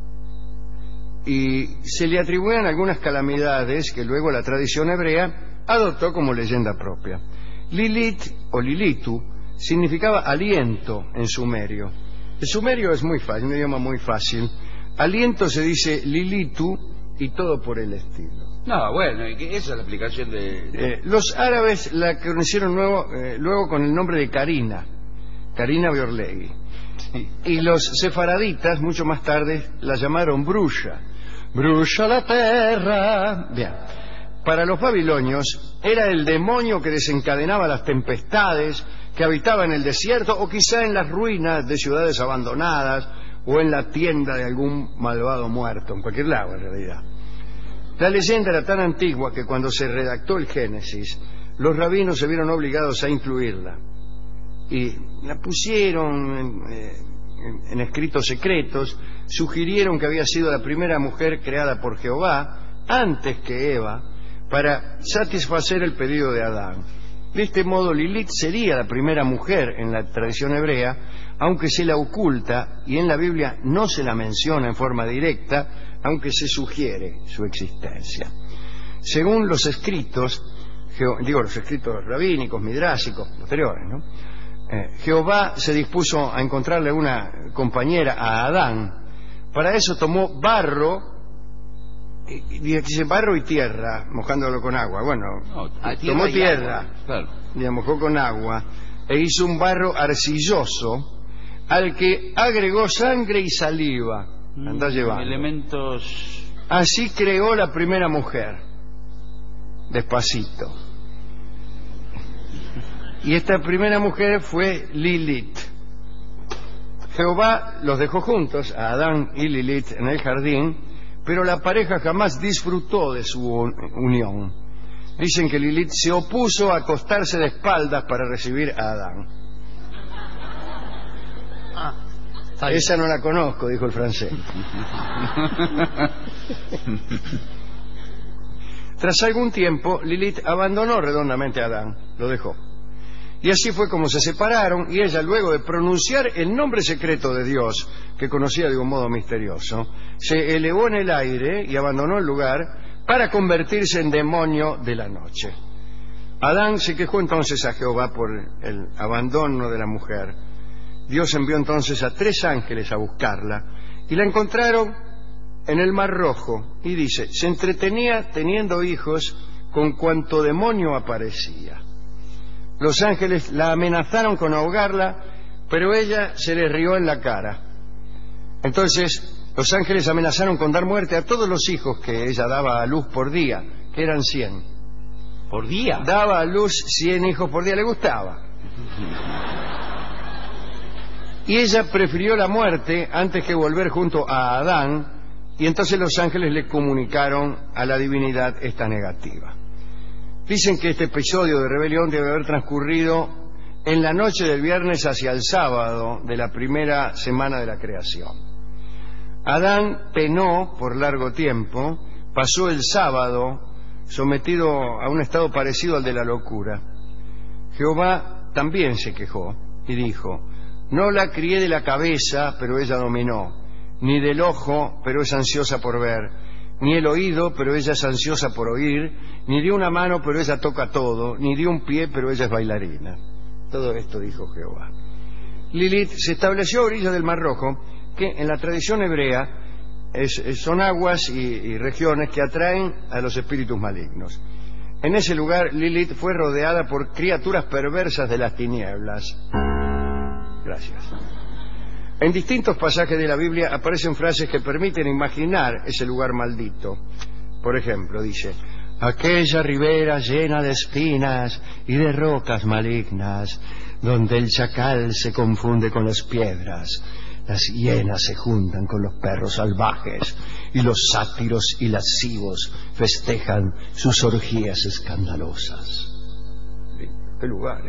y se le atribuían algunas calamidades que luego la tradición hebrea adoptó como leyenda propia. Lilith o Lilitu significaba aliento en sumerio. El sumerio es muy fácil, un idioma muy fácil. Aliento se dice Lilitu y todo por el estilo. No, bueno, esa es la explicación de... Los árabes la conocieron luego con el nombre de Karina Biorlegui. Sí. Y los sefaraditas mucho más tarde la llamaron Bruja la terra. Bien. Para los babilonios era el demonio que desencadenaba las tempestades, que habitaba en el desierto o quizá en las ruinas de ciudades abandonadas o en la tienda de algún malvado muerto, en cualquier lado en realidad. La leyenda era tan antigua que cuando se redactó el Génesis, los rabinos se vieron obligados a incluirla y la pusieron en escritos secretos, sugirieron que había sido la primera mujer creada por Jehová antes que Eva para satisfacer el pedido de Adán. De este modo Lilith sería la primera mujer en la tradición hebrea, aunque se la oculta y en la Biblia no se la menciona en forma directa, aunque se sugiere su existencia. Según los escritos, los escritos rabínicos, midrásicos, posteriores, ¿no? Jehová se dispuso a encontrarle una compañera a Adán. Para eso tomó barro, dice barro y tierra, mojándolo con agua. Bueno, tomó tierra, claro, la mojó con agua e hizo un barro arcilloso al que agregó sangre y saliva. Andá llevando. Elementos. Así creó la primera mujer, despacito. Y esta primera mujer fue Lilith. Jehová los dejó juntos, a Adán y Lilith, en el jardín, pero la pareja jamás disfrutó de su unión. Dicen que Lilith se opuso a acostarse de espaldas para recibir a Adán. Esa no la conozco, dijo el francés. Tras algún tiempo, Lilith abandonó redondamente a Adán, lo dejó. Y así fue como se separaron, y ella, luego de pronunciar el nombre secreto de Dios, que conocía de un modo misterioso, se elevó en el aire y abandonó el lugar para convertirse en demonio de la noche. Adán se quejó entonces a Jehová por el abandono de la mujer. Dios envió entonces a 3 ángeles a buscarla, y la encontraron en el Mar Rojo, y dice, se entretenía teniendo hijos con cuanto demonio aparecía. Los ángeles la amenazaron con ahogarla, pero ella se les rió en la cara. Entonces los ángeles amenazaron con dar muerte a todos los hijos que ella daba a luz por día, que eran 100. ¿Por día? Daba a luz 100 hijos por día, le gustaba. Y ella prefirió la muerte antes que volver junto a Adán, y entonces los ángeles le comunicaron a la divinidad esta negativa. Dicen que este episodio de rebelión debe haber transcurrido en la noche del viernes hacia el sábado de la primera semana de la creación. Adán penó por largo tiempo, pasó el sábado sometido a un estado parecido al de la locura. Jehová también se quejó y dijo, no la crié de la cabeza, pero ella dominó, ni del ojo, pero es ansiosa por ver, ni el oído, pero ella es ansiosa por oír, ni de una mano, pero ella toca todo, ni de un pie, pero ella es bailarina. Todo esto dijo Jehová. Lilith se estableció a orillas del Mar Rojo, que en la tradición hebrea son aguas y regiones que atraen a los espíritus malignos. En ese lugar Lilith fue rodeada por criaturas perversas de las tinieblas. Gracias. En distintos pasajes de la Biblia aparecen frases que permiten imaginar ese lugar maldito. Por ejemplo, dice: aquella ribera llena de espinas y de rocas malignas, donde el chacal se confunde con las piedras, las hienas se juntan con los perros salvajes, y los sátiros y lascivos festejan sus orgías escandalosas. ¿Qué lugar,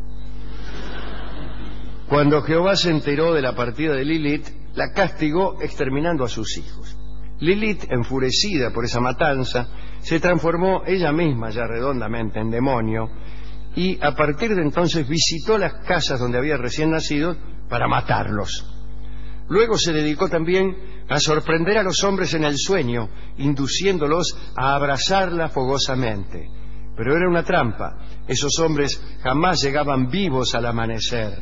Cuando Jehová se enteró de la partida de Lilith, la castigó exterminando a sus hijos. Lilith, enfurecida por esa matanza, se transformó ella misma ya redondamente en demonio, y a partir de entonces visitó las casas donde había recién nacido para matarlos. Luego se dedicó también a sorprender a los hombres en el sueño, induciéndolos a abrazarla fogosamente. Pero era una trampa. Esos hombres jamás llegaban vivos al amanecer.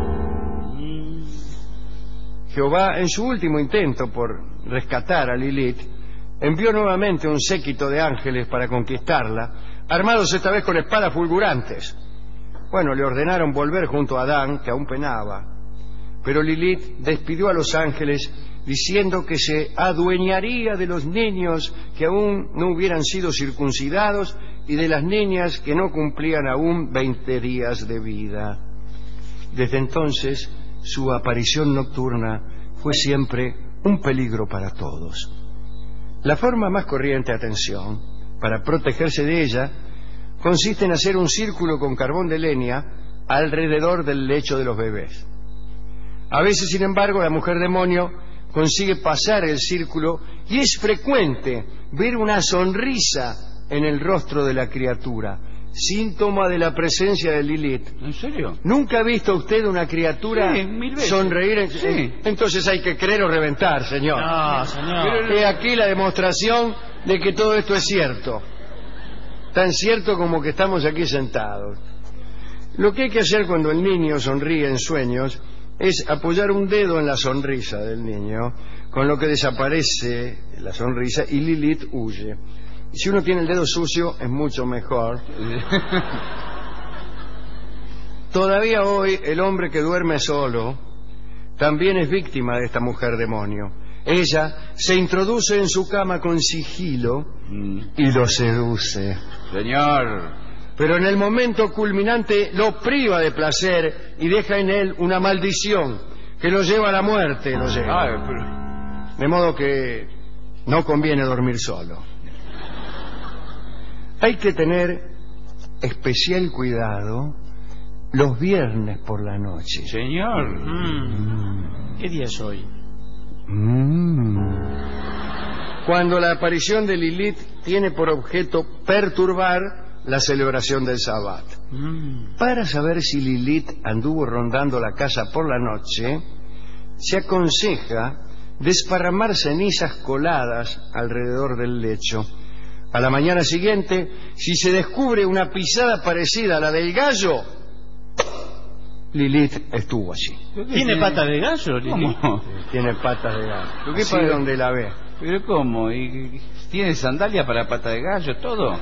Jehová, en su último intento por rescatar a Lilith, envió nuevamente un séquito de ángeles para conquistarla, armados esta vez con espadas fulgurantes. Bueno, le ordenaron volver junto a Adán, que aún penaba. Pero Lilith despidió a los ángeles diciendo que se adueñaría de los niños que aún no hubieran sido circuncidados y de las niñas que no cumplían aún 20 días de vida. Desde entonces, su aparición nocturna fue siempre un peligro para todos. La forma más corriente, atención, para protegerse de ella, consiste en hacer un círculo con carbón de leña alrededor del lecho de los bebés. A veces, sin embargo, la mujer demonio consigue pasar el círculo y es frecuente ver una sonrisa en el rostro de la criatura, síntoma de la presencia de Lilith. ¿En serio? ¿Nunca ha visto usted una criatura sonreír? Sí. Entonces hay que creer o reventar, señor. No, señor. He aquí la demostración de que todo esto es cierto. Tan cierto como que estamos aquí sentados. Lo que hay que hacer cuando el niño sonríe en sueños es apoyar un dedo en la sonrisa del niño, con lo que desaparece la sonrisa y Lilith huye. Y si uno tiene el dedo sucio, es mucho mejor. Todavía hoy, el hombre que duerme solo también es víctima de esta mujer demonio. Ella se introduce en su cama con sigilo y lo seduce. Señor. Pero en el momento culminante lo priva de placer y deja en él una maldición que lo lleva a la muerte. De modo que no conviene dormir solo. Hay que tener especial cuidado los viernes por la noche. Señor. ¿Qué día es hoy? Cuando la aparición de Lilith tiene por objeto perturbar la celebración del Sabbat. Para saber si Lilith anduvo rondando la casa por la noche, se aconseja desparramar cenizas coladas alrededor del lecho. A la mañana siguiente, si se descubre una pisada parecida a la del gallo, Lilith estuvo allí. ¿Tiene patas de gallo, Lilith? ¿Cómo? Tiene patas de gallo. ¿Qué Así para- donde la ve. ¿Pero cómo? ¿Y tiene sandalia para pata de gallo, todo?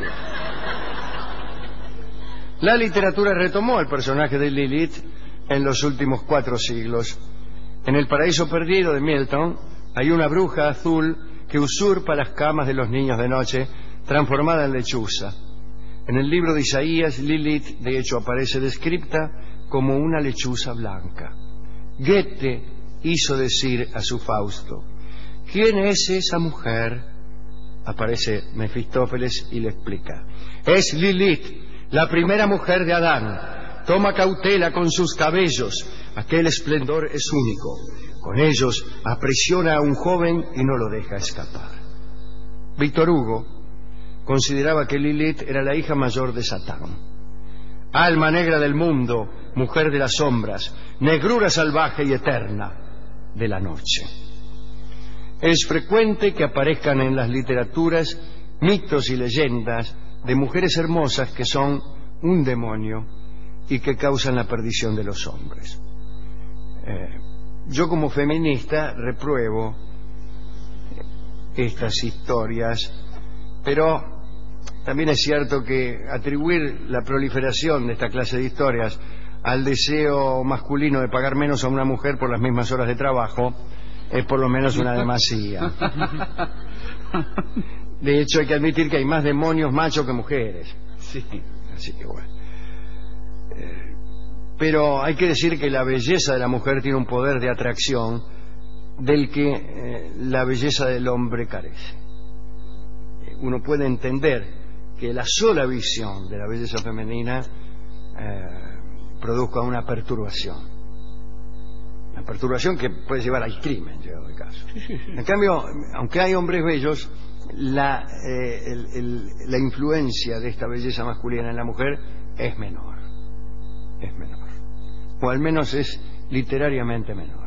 La literatura retomó al personaje de Lilith en los últimos 4 siglos. En El Paraíso Perdido de Milton hay una bruja azul que usurpa las camas de los niños de noche, transformada en lechuza. En el libro de Isaías, Lilith, de hecho, aparece descrita como una lechuza blanca. Goethe hizo decir a su Fausto: ¿quién es esa mujer? Aparece Mefistófeles y le explica: es Lilith, la primera mujer de Adán. Toma cautela con sus cabellos, aquel esplendor es único. Con ellos aprisiona a un joven y no lo deja escapar. Víctor Hugo consideraba que Lilith era la hija mayor de Satán. Alma negra del mundo, mujer de las sombras, negrura salvaje y eterna de la noche. Es frecuente que aparezcan en las literaturas mitos y leyendas de mujeres hermosas que son un demonio y que causan la perdición de los hombres. Yo como feminista repruebo estas historias, pero también es cierto que atribuir la proliferación de esta clase de historias al deseo masculino de pagar menos a una mujer por las mismas horas de trabajo es por lo menos una demasía. De hecho, hay que admitir que hay más demonios machos que mujeres. Sí. Así que bueno. Pero hay que decir que la belleza de la mujer tiene un poder de atracción del que la belleza del hombre carece. Uno puede entender que la sola visión de la belleza femenina produzca una perturbación. Una perturbación que puede llevar al crimen, llegado el caso. En cambio, aunque hay hombres bellos, la influencia de esta belleza masculina en la mujer es menor. Es menor. O al menos es literariamente menor.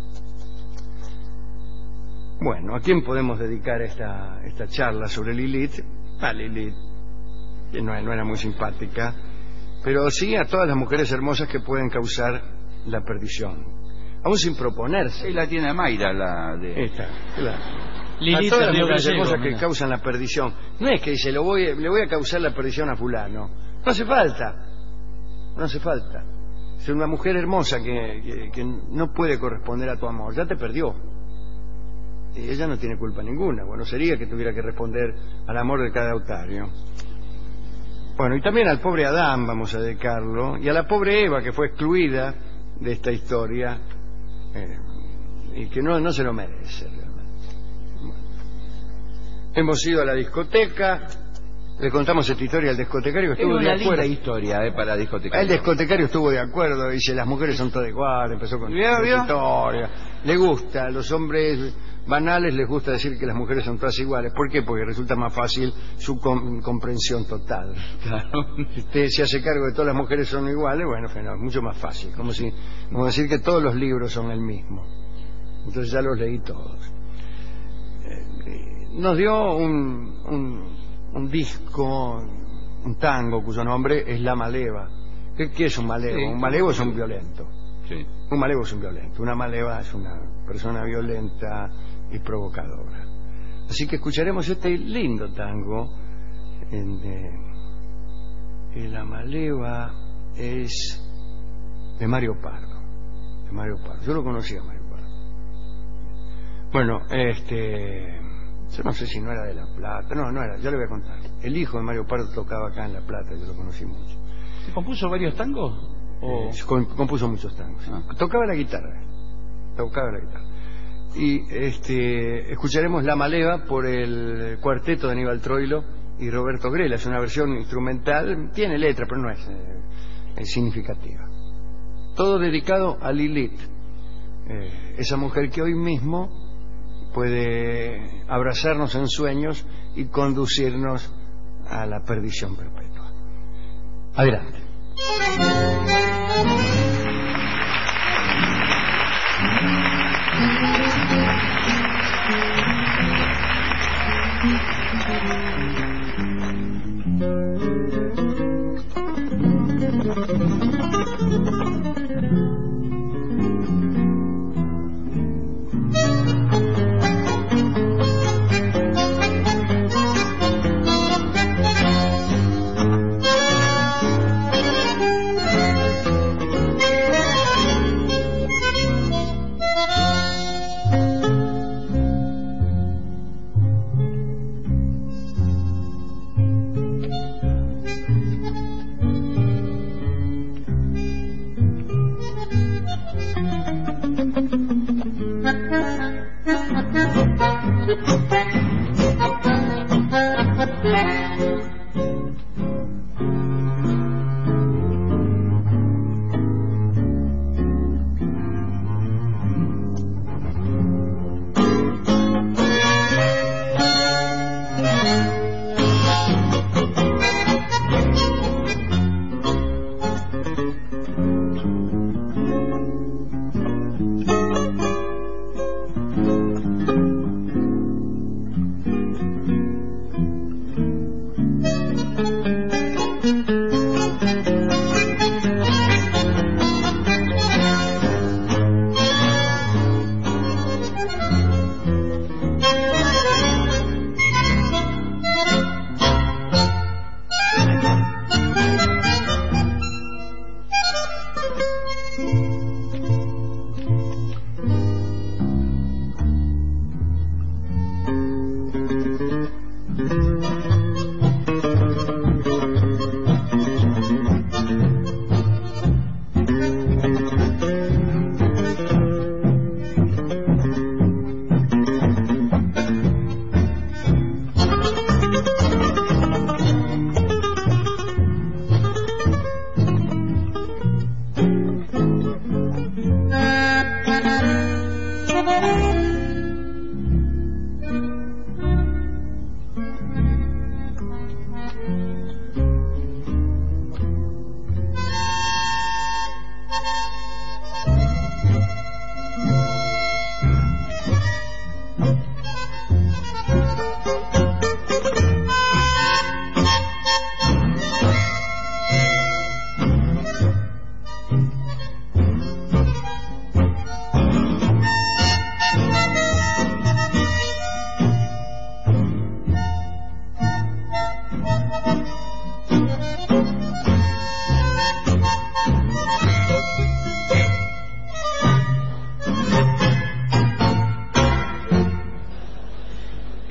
Bueno, ¿a quién podemos dedicar esta charla sobre Lilith? A Lilith, que no era muy simpática, pero sí a todas las mujeres hermosas que pueden causar la perdición, aún sin proponerse. Ahí la tiene Mayra, la de... Esta, claro. Lilith a todas de las Río mujeres Gallego, hermosas que mira. causan la perdición. No es que dice, le voy a causar la perdición a fulano. No hace falta. No hace falta. Es una mujer hermosa que no puede corresponder a tu amor. Ya te perdió. Y ella no tiene culpa ninguna. Bueno, sería que tuviera que responder al amor de cada autario. Bueno, y también al pobre Adán vamos a dedicarlo, y a la pobre Eva, que fue excluida de esta historia, y que no se lo merece realmente. Bueno. Hemos ido a la discoteca, le contamos esta historia al discotecario, Es estuvo de una acuerdo. linda historia para discotecar. El discotecario estuvo de acuerdo, dice, las mujeres son todas iguales, empezó con ¿Vio? esta historia. Le gusta, a los hombres banales les gusta decir que las mujeres son todas iguales. ¿Por qué? Porque resulta más fácil su comprensión total. Claro. Si usted se hace cargo de todas las mujeres son iguales, bueno, es mucho más fácil. Como decir que todos los libros son el mismo. Entonces ya los leí todos. Nos dio un disco, un tango cuyo nombre es La Maleva. ¿Qué es un malevo? Sí. Un malevo es un violento. Sí. Un malevo es un violento. Una maleva es una persona violenta y provocadora. Así que escucharemos este lindo tango. La Maleva es de Mario Pardo. De Mario Pardo. Yo lo conocía a Mario Pardo. Bueno, yo no sé si no era de La Plata. No era. Ya le voy a contar. El hijo de Mario Pardo tocaba acá en La Plata. Yo lo conocí mucho. ¿Se compuso varios tangos? Compuso muchos tangos. Sí. Tocaba la guitarra. Y escucharemos La Maleva por el cuarteto de Aníbal Troilo y Roberto Grela. Es una versión instrumental, tiene letra, pero no es significativa. Todo dedicado a Lilith, esa mujer que hoy mismo puede abrazarnos en sueños y conducirnos a la perdición perpetua. Adelante.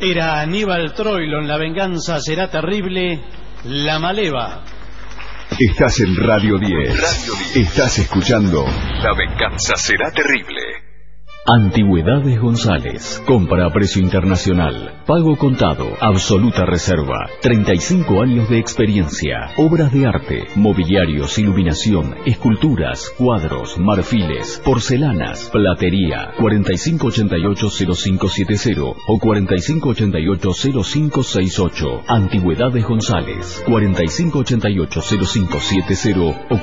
Era Aníbal Troilo, La venganza será terrible, La Maleva. Estás en Radio 10. Estás escuchando La venganza será terrible. Antigüedades González. Compra a precio internacional. Pago contado. Absoluta reserva. 35 años de experiencia. Obras de arte, mobiliarios, iluminación, esculturas, cuadros, marfiles, porcelanas, platería. 4588-0570 o 4588-0568. Antigüedades González. 4588-0570 o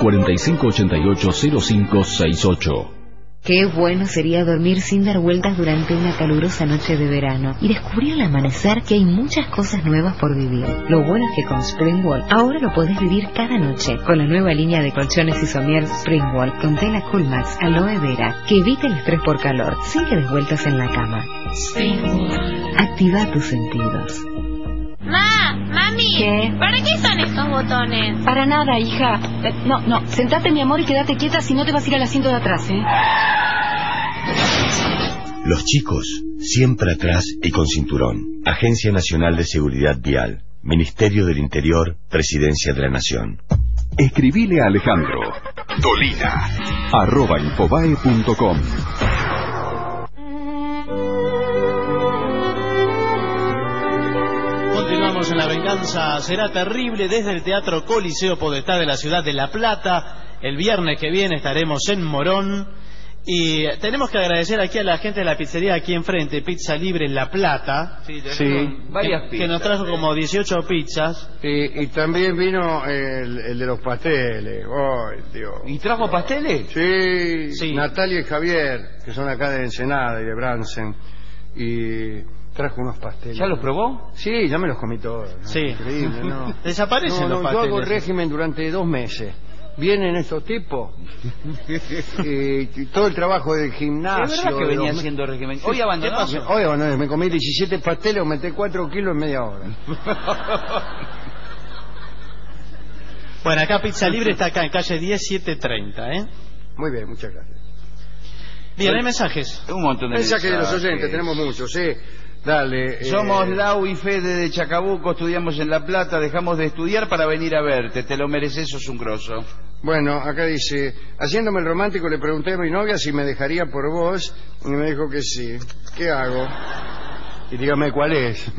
4588-0568. Qué bueno sería dormir sin dar vueltas durante una calurosa noche de verano y descubrir al amanecer que hay muchas cosas nuevas por vivir. Lo bueno es que con Springwall ahora lo podés vivir cada noche con la nueva línea de colchones y somier Springwall con tela Coolmax aloe vera que evita el estrés por calor sin que des vueltas en la cama. Springwall. Activa tus sentidos. Mami, ¿qué? ¿Para qué son estos botones? Para nada, hija. No, sentate, mi amor, y quédate quieta, si no te vas a ir al asiento de atrás, ¿eh? Los chicos, siempre atrás y con cinturón. Agencia Nacional de Seguridad Vial. Ministerio del Interior, Presidencia de la Nación. Escribile a Alejandro. Dolina@infobae.com. Continuamos en La venganza será terrible desde el Teatro Coliseo Podestá de la ciudad de La Plata. El viernes que viene estaremos en Morón. Y tenemos que agradecer aquí a la gente de la pizzería aquí enfrente, Pizza Libre en La Plata. Varias pizzas. Que nos trajo como 18 pizzas. Y también vino el de los pasteles. ¡Ay, Dios! ¿Y trajo pasteles? Sí, Natalia y Javier, que son acá de Ensenada y de Bransen. Y trajo unos pasteles. ¿Ya los probó? Sí, ya me los comí todos, ¿no? Sí. Increíble, ¿no? Desaparecen los pasteles. Yo hago régimen durante 2 meses. Vienen estos tipos y todo el trabajo del gimnasio. Es verdad que venía haciendo régimen. Hoy abandonó. Hoy abandoné, me comí 17 pasteles, aumenté 4 kilos en media hora. Bueno, acá Pizza Libre está acá en calle 10730, ¿eh? Muy bien, muchas gracias. Bien, hay mensajes. Un montón de mensajes de los oyentes, tenemos muchos, ¿sí? Dale. Somos Lau y Fede de Chacabuco, estudiamos en La Plata, dejamos de estudiar para venir a verte, te lo mereces, sos un grosso. Bueno, acá dice, haciéndome el romántico le pregunté a mi novia si me dejaría por vos y me dijo que sí. ¿Qué hago? Y dígame cuál es.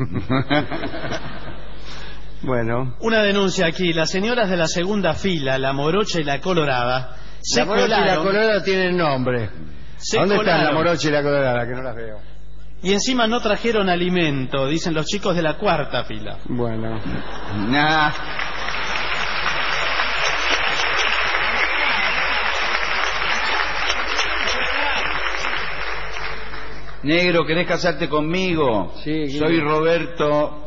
Bueno. Una denuncia aquí, las señoras de la segunda fila, la morocha y la colorada, la morocha y la colorada tienen nombre. ¿Dónde están la morocha y la colorada? Que no las veo. Y encima no trajeron alimento, dicen los chicos de la cuarta fila. Bueno. Nah. Negro, ¿querés casarte conmigo? Sí. Soy Roberto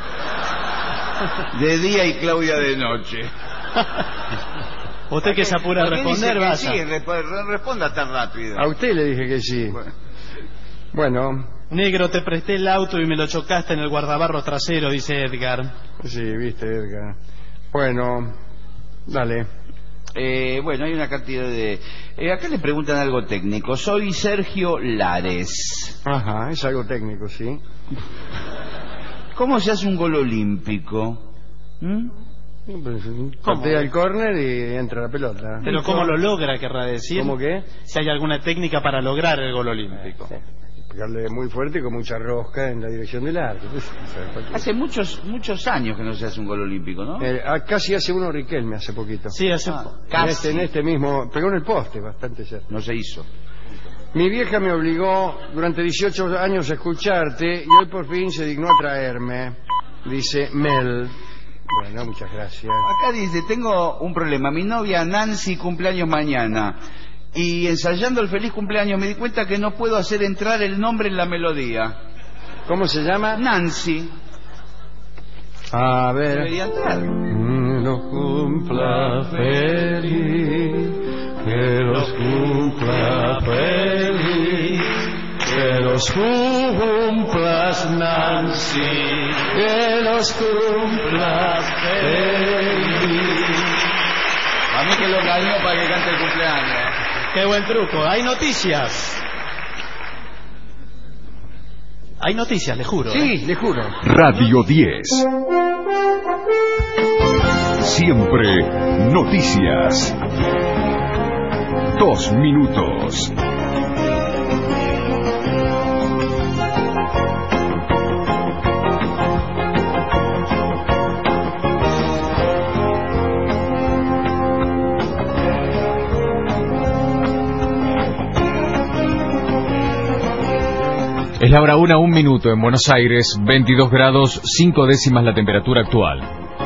de día y Claudia de noche. Usted que se apura a responder, vaya. Sí, responda tan rápido. A usted le dije que sí. Bueno. Negro, te presté el auto y me lo chocaste en el guardabarros trasero, dice Edgar. Sí, viste, Edgar. Bueno, dale. Bueno, hay una cantidad de... acá le preguntan algo técnico. Soy Sergio Lares. Ajá, es algo técnico, sí. ¿Cómo se hace un gol olímpico? Patea el córner y entra la pelota. Pero ¿cómo lo logra, querrá decir? ¿Cómo qué? Si hay alguna técnica para lograr el gol olímpico. Sí. Pegarle muy fuerte con mucha rosca en la dirección del arco. Hace muchos años que no se hace un gol olímpico, ¿no? Casi hace uno Riquelme hace poquito. Sí, hace casi. En este mismo, pegó en el poste bastante cerca. No se hizo. Mi vieja me obligó durante 18 años a escucharte y hoy por fin se dignó a traerme, dice Mel. Bueno, muchas gracias. Acá dice, tengo un problema. Mi novia Nancy cumpleaños mañana. Y ensayando el feliz cumpleaños me di cuenta que no puedo hacer entrar el nombre en la melodía. ¿Cómo se llama? Nancy. A ver. Debería entrar. Los cumpla feliz, que los cumpla feliz, que los cumplas Nancy, que los cumplas feliz. A mí que lo engañó para que cante el cumpleaños. Qué buen truco. Hay noticias. Hay noticias, le juro. Sí, le juro. Radio 10. Siempre noticias. 2 minutos. Es la hora 1, 1 minuto en Buenos Aires, 22 grados, 5 décimas la temperatura actual.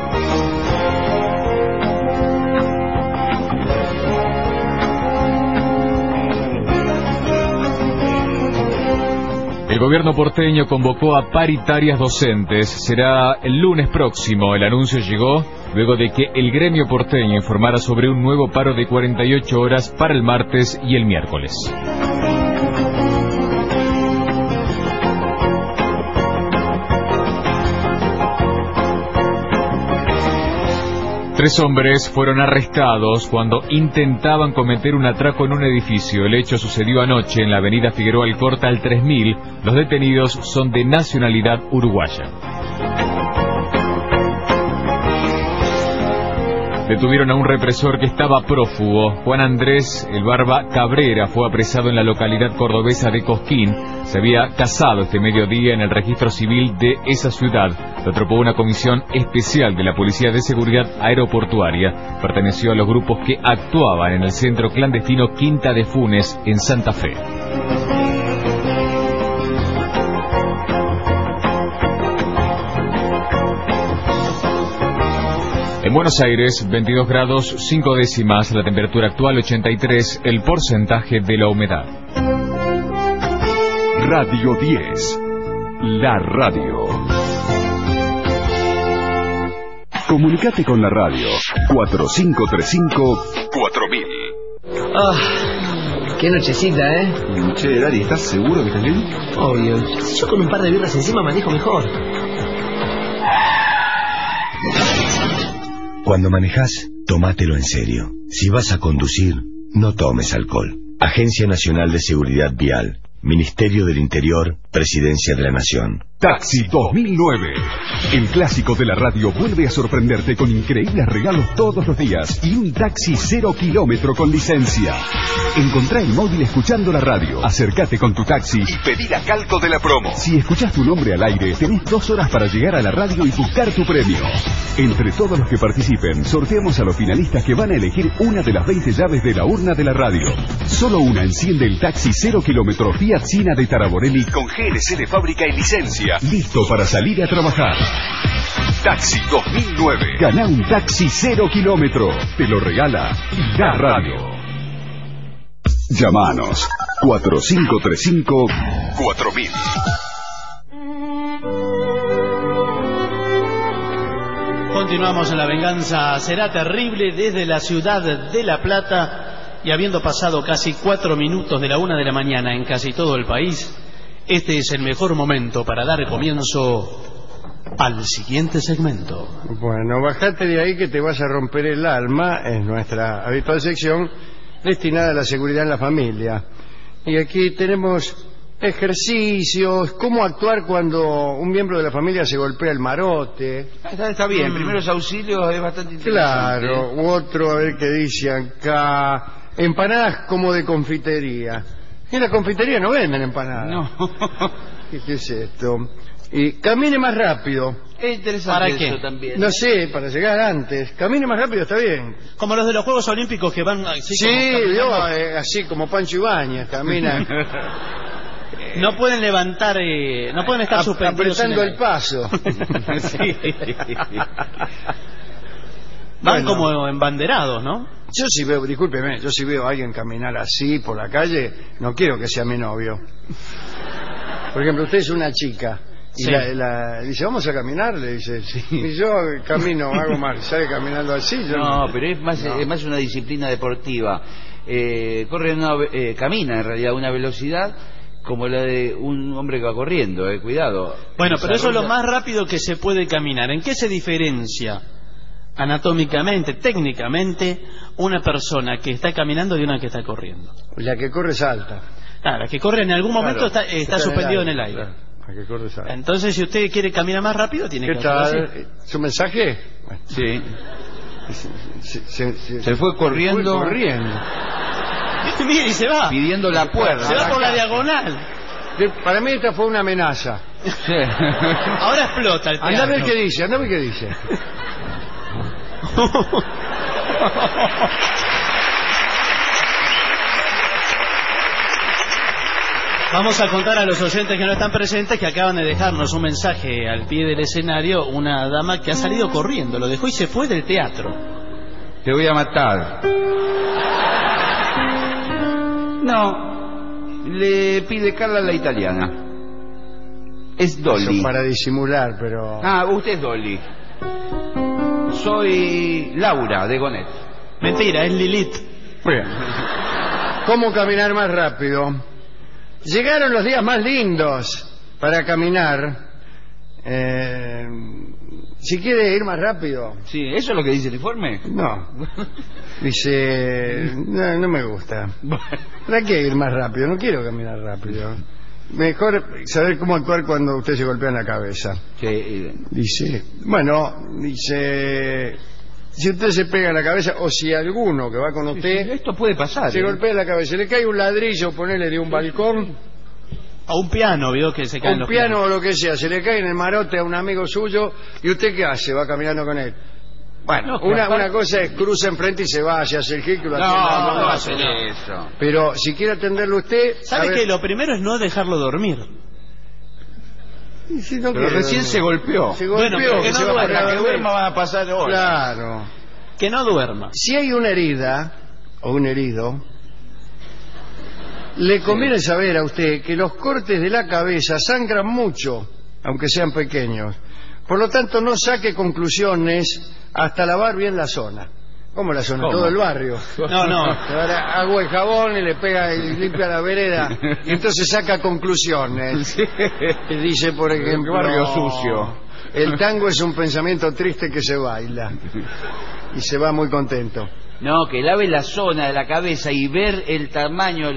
El gobierno porteño convocó a paritarias docentes. Será el lunes próximo. El anuncio llegó luego de que el gremio porteño informara sobre un nuevo paro de 48 horas para el martes y el miércoles. Tres hombres fueron arrestados cuando intentaban cometer un atraco en un edificio. El hecho sucedió anoche en la avenida Figueroa Alcorta al 3000. Los detenidos son de nacionalidad uruguaya. Detuvieron a un represor que estaba prófugo. Juan Andrés El Barba Cabrera fue apresado en la localidad cordobesa de Cosquín. Se había casado este mediodía en el registro civil de esa ciudad. Lo atrapó una comisión especial de la Policía de Seguridad Aeroportuaria. Perteneció a los grupos que actuaban en el centro clandestino Quinta de Funes, en Santa Fe. En Buenos Aires, 22 grados, 5 décimas, la temperatura actual 83, el porcentaje de la humedad. Radio 10. La radio. Comunicate con la radio. 4535-4000. Qué nochecita, ¿eh? Che, Dari, ¿estás seguro que estás bien? Obvio. Yo con un par de birras encima manejo mejor. Cuando manejás, tomátelo en serio. Si vas a conducir, no tomes alcohol. Agencia Nacional de Seguridad Vial. Ministerio del Interior, Presidencia de la Nación. Taxi 2009. El clásico de la radio vuelve a sorprenderte con increíbles regalos todos los días y un taxi 0 kilómetro con licencia. Encontrá el móvil escuchando la radio. Acércate con tu taxi y pedí la calco de la promo. Si escuchás tu nombre al aire, tenés 2 horas para llegar a la radio y buscar tu premio. Entre todos los que participen, sorteamos a los finalistas que van a elegir una de las 20 llaves de la urna de la radio. Solo una enciende el taxi 0 kilómetro Fiat Sina de Taraborelli con GLC de fábrica y licencia. Listo para salir a trabajar. Taxi 2009. Gana un taxi 0 kilómetro. Te lo regala la radio. Llámanos 4535-4000. Continuamos en La Venganza Será Terrible desde la ciudad de La Plata, y habiendo pasado casi 4 minutos de la 1 de la mañana en casi todo el país, este es el mejor momento para dar comienzo al siguiente segmento. Bueno, bajate de ahí que te vas a romper el alma. Es nuestra habitual sección destinada a la seguridad en la familia. Y aquí tenemos ejercicios, cómo actuar cuando un miembro de la familia se golpea el marote. Está bien, primeros auxilios es bastante interesante. Claro, u otro, a ver qué dice acá. Empanadas como de confitería. En la confitería no venden empanadas. No. ¿Qué es esto? Y camine más rápido. Es interesante. ¿Para qué? Eso también. No sé, para llegar antes. Camine más rápido, está bien. Como los de los Juegos Olímpicos que van así. Sí, yo así como Pancho Ibáñez, camina. No pueden levantar, no pueden estar suspendidos. Apretando el paso. Sí. Van como embanderados, ¿no? Yo si veo, discúlpeme, yo si veo a alguien caminar así por la calle, no quiero que sea mi novio. Por ejemplo, usted es una chica y Sí. dice, vamos a caminar, le dice. Sí. Y yo camino, hago más, sale caminando así. Yo No, pero es más una disciplina deportiva. Camina en realidad a una velocidad como la de un hombre que va corriendo, cuidado. Bueno, pero eso es lo más rápido que se puede caminar. ¿En qué se diferencia anatómicamente, técnicamente, una persona que está caminando de una que está corriendo? La que corre salta. La que corre en algún momento Claro, está suspendido en el aire. Claro. que corte sabe. Entonces, si usted quiere caminar más rápido, tiene ¿Qué que hacerlo tal? así. ¿Su mensaje? Bueno, Sí. se fue corriendo. Fue corriendo. Mire, y se va. Pidiendo la puerta. Se va por la diagonal. Para mí esta fue una amenaza. Sí. Ahora explota el teatro. Andá a ver qué dice, andá a ver qué dice. Vamos a contar a los oyentes que no están presentes que acaban de dejarnos un mensaje al pie del escenario, una dama que ha salido corriendo, lo dejó y se fue del teatro. Te voy a matar. No, le pide Carla la italiana. Es Dolly. Eso para disimular, pero... Ah, usted es Dolly. Soy Laura de Gonet. Mentira, es Lilith. Bien. ¿Cómo caminar más rápido? Llegaron los días más lindos para caminar. Si quiere ir más rápido. Sí, ¿eso es lo que dice el informe? No. Dice, no me gusta. ¿Para qué ir más rápido? No quiero caminar rápido. Mejor saber cómo actuar cuando usted se golpea en la cabeza. Dice, si usted se pega en la cabeza, o si alguno que va con usted... Sí, esto puede pasar. Se golpea en la cabeza, le cae un ladrillo, ponele de un balcón... A un piano, vio que se cae en los piano pianos. o lo que sea, se le cae en el marote a un amigo suyo, ¿y usted qué hace? Va caminando con él. Bueno, una cosa es cruza enfrente y se va, se hace el gil que lo atienda. No hace eso. Pero si quiere atenderlo usted... ¿Sabe que lo primero es no dejarlo dormir? Si no pero recién se golpeó. Se golpeó, bueno, que no duerma, que duerma van a pasar horas. Claro. Que no duerma. Si hay una herida o un herido, le conviene saber a usted que los cortes de la cabeza sangran mucho, aunque sean pequeños. Por lo tanto, no saque conclusiones hasta lavar bien la zona. ¿Cómo la zona? ¿Cómo? Todo el barrio. No. Ahora agua y jabón y le pega y limpia la vereda. Y entonces saca conclusiones. Y dice, por ejemplo... barrio sucio. El tango es un pensamiento triste que se baila. Y se va muy contento. No, que lave la zona de la cabeza y ver el tamaño,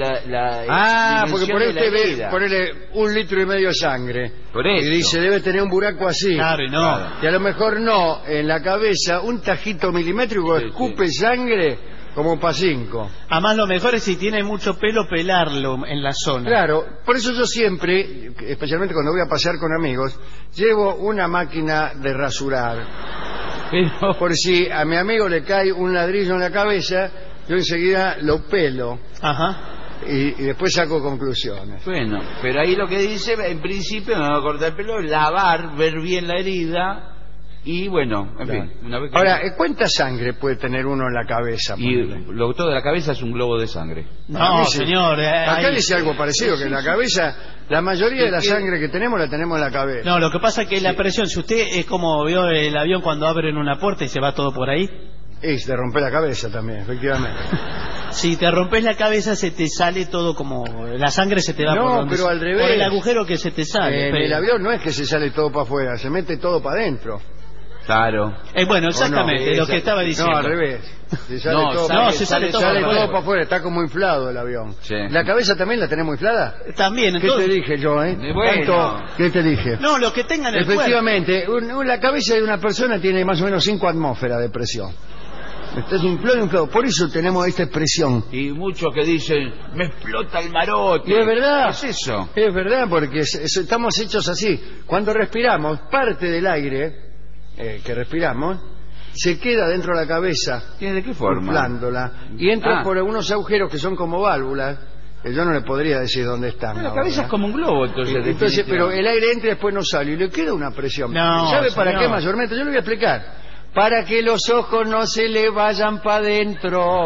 porque por este ve, ponele 1,5 litros de sangre. Por eso. Y dice, debe tener un buraco así. Claro, y no. Y a lo mejor no, en la cabeza, un tajito milimétrico escupe sangre como para 5. Además, lo mejor es si tiene mucho pelo, pelarlo en la zona. Claro, por eso yo siempre, especialmente cuando voy a pasear con amigos, llevo una máquina de rasurar. Pero... Por si a mi amigo le cae un ladrillo en la cabeza, yo enseguida lo pelo. Ajá. Y después saco conclusiones. Bueno, pero ahí lo que dice, en principio, no va a cortar el pelo, lavar, ver bien la herida y bueno, en fin. Una vez que... Ahora, ¿cuánta sangre puede tener uno en la cabeza? Y todo de la cabeza es un globo de sangre. No, señor. Acá dice algo parecido, que en la cabeza, la mayoría de la sangre que tenemos la tenemos en la cabeza. No, lo que pasa es que la presión, si usted es como vio el avión cuando abren una puerta y se va todo por ahí. Y te rompe la cabeza también, efectivamente. Si te rompes la cabeza se te sale todo como... La sangre se te va por donde... pero al revés. Por el agujero que se te sale. En el avión no es que se sale todo para afuera, se mete todo para adentro. Claro. Bueno, exactamente, lo que estaba diciendo. No, al revés. Se sale todo para afuera, está como inflado el avión. Sí. ¿La cabeza también la tenemos inflada? También, ¿Qué entonces... te dije yo, Bueno. ¿Qué te dije? No, lo que tengan el Efectivamente, la cabeza de una persona tiene más o menos 5 atmósferas de presión. Estás inflado. Por eso tenemos esta expresión. Y muchos que dicen, me explota el marote. Y es verdad. ¿Qué es eso? Es verdad, porque estamos hechos así. Cuando respiramos, parte del aire que respiramos se queda dentro de la cabeza. ¿De qué forma? Inflándola. Y entra por algunos agujeros que son como válvulas, que yo no le podría decir dónde están. La cabeza es como un globo, entonces. Pero el aire entra y después no sale. Y le queda una presión. No, ¿Sabe para señor. qué mayormente? Yo le voy a explicar. Para que los ojos no se le vayan para adentro.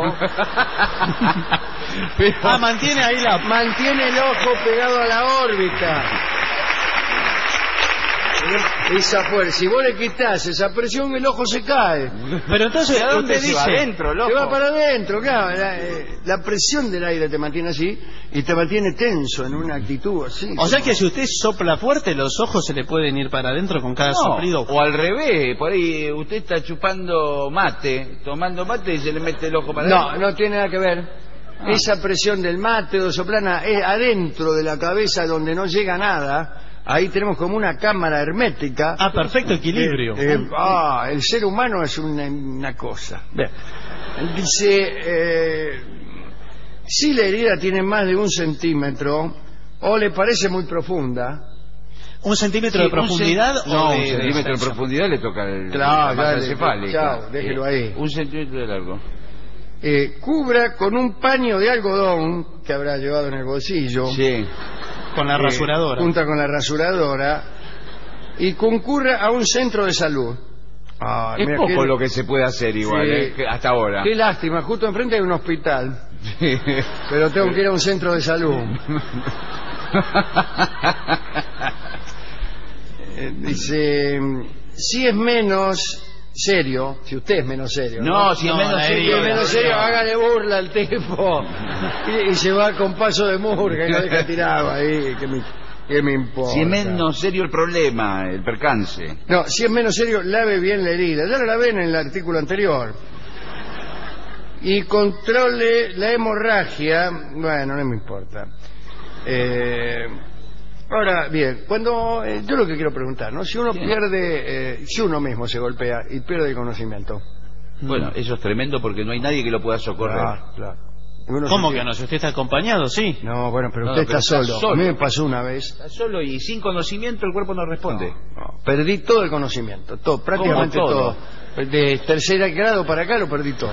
mantiene ahí Mantiene el ojo pegado a la órbita. Esa fuerza. Si vos le quitas esa presión, el ojo se cae. Pero entonces, ¿a dónde se va? Adentro, loco. Se va para adentro, claro. La presión del aire te mantiene así y te mantiene tenso en una actitud así. O sea que si usted sopla fuerte, los ojos se le pueden ir para adentro con cada soplido. O al revés, por ahí usted está chupando mate, tomando mate y se le mete el ojo para adentro. No tiene nada que ver. Esa presión del mate o de soplana es adentro de la cabeza donde no llega nada. Ahí tenemos como una cámara hermética. Ah, perfecto equilibrio. El ser humano es una cosa. Bien. Dice, si la herida tiene más de 1 centímetro o le parece muy profunda. ¿1 centímetro de profundidad? No, de 1 centímetro de profundidad le toca la masa encefálica. Chao, déjelo ahí. 1 centímetro de largo. Cubra con un paño de algodón que habrá llevado en el bolsillo. Sí. Con la rasuradora. Junta con la rasuradora. Y concurra a un centro de salud. Es poco lo que se puede hacer igual, hasta ahora. Qué lástima, justo enfrente hay un hospital. Sí. Pero tengo que ir a un centro de salud. Dice, si es menos serio, si usted es menos serio. No, si es menos serio, hágale burla al tipo y se va con paso de murga y lo deja tirado ahí. ¿Qué me importa? Si es menos serio el problema, el percance. No, si es menos serio, lave bien la herida. Ya lo lavé en el artículo anterior. Y controle la hemorragia. Bueno, no me importa. Ahora, bien, cuando yo lo que quiero preguntar, ¿no? Si uno pierde, si uno mismo se golpea y pierde el conocimiento. Bueno, eso es tremendo porque no hay nadie que lo pueda socorrer. Claro. ¿Cómo que no? Si usted está acompañado, sí. No, bueno, pero usted está solo. A mí me pasó una vez. Está solo y sin conocimiento el cuerpo no responde. No. Perdí todo el conocimiento, todo, prácticamente todo. De 3er grado para acá lo perdí todo.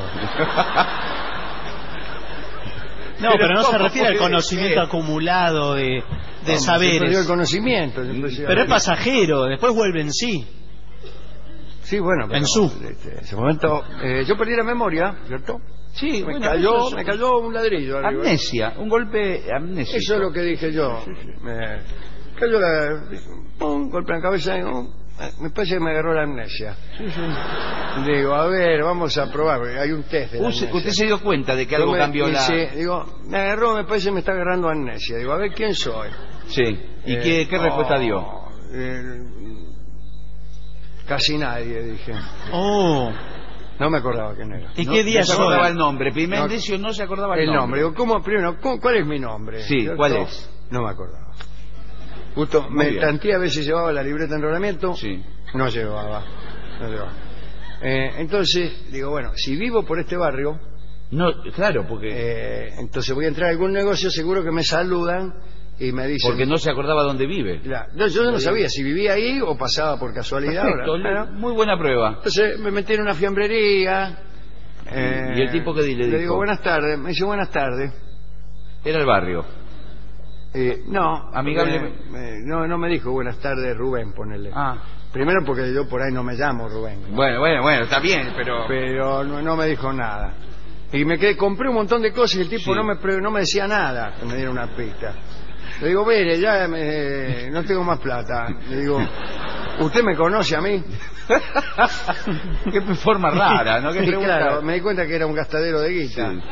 No, pero no se refiere al conocimiento acumulado de saberes. Perdió el conocimiento. Pero es pasajero, después vuelve en sí. Sí, bueno, pero en ese momento yo perdí la memoria, ¿cierto? Sí, me cayó un ladrillo. Amnesia, un golpe amnésico. Eso es lo que dije yo. Me cayó un golpe en la cabeza y me parece que me agarró la amnesia. Digo, a ver, vamos a probar, porque hay un test de la amnesia. ¿Usted se dio cuenta de que algo cambió Digo, me agarró, me parece que me está agarrando amnesia. Digo, a ver, ¿quién soy? Sí. ¿Y qué respuesta dio? Casi nadie, dije. No me acordaba quién era. ¿Y qué día no se acordaba el nombre? Pimendecio no se acordaba el nombre. Digo, ¿cuál es mi nombre? Sí, ¿cierto? ¿Cuál es? No me acordaba. Justo me tanteé a ver si llevaba la libreta de enrolamiento. Sí. No llevaba. Entonces, digo, bueno, si vivo por este barrio... No, claro, porque... entonces voy a entrar a algún negocio, seguro que me saludan y me dicen... Porque no se acordaba dónde vive. Yo no sabía si vivía ahí o pasaba por casualidad. Perfecto, muy buena prueba. Entonces me metí en una fiambrería. ¿Y el tipo que le digo, buenas tardes? Me dice, buenas tardes. Era el barrio. No, amigable. No me dijo buenas tardes, Rubén, ponele. Primero porque yo por ahí no me llamo Rubén. Bueno, está bien, pero no me dijo nada. Y compré un montón de cosas y el tipo no me decía nada, que me diera una pista. Le digo, mire, ya no tengo más plata. Le digo, ¿usted me conoce a mí? Qué forma rara, ¿no? Sí, claro, me di cuenta que era un gastadero de guita. Sí.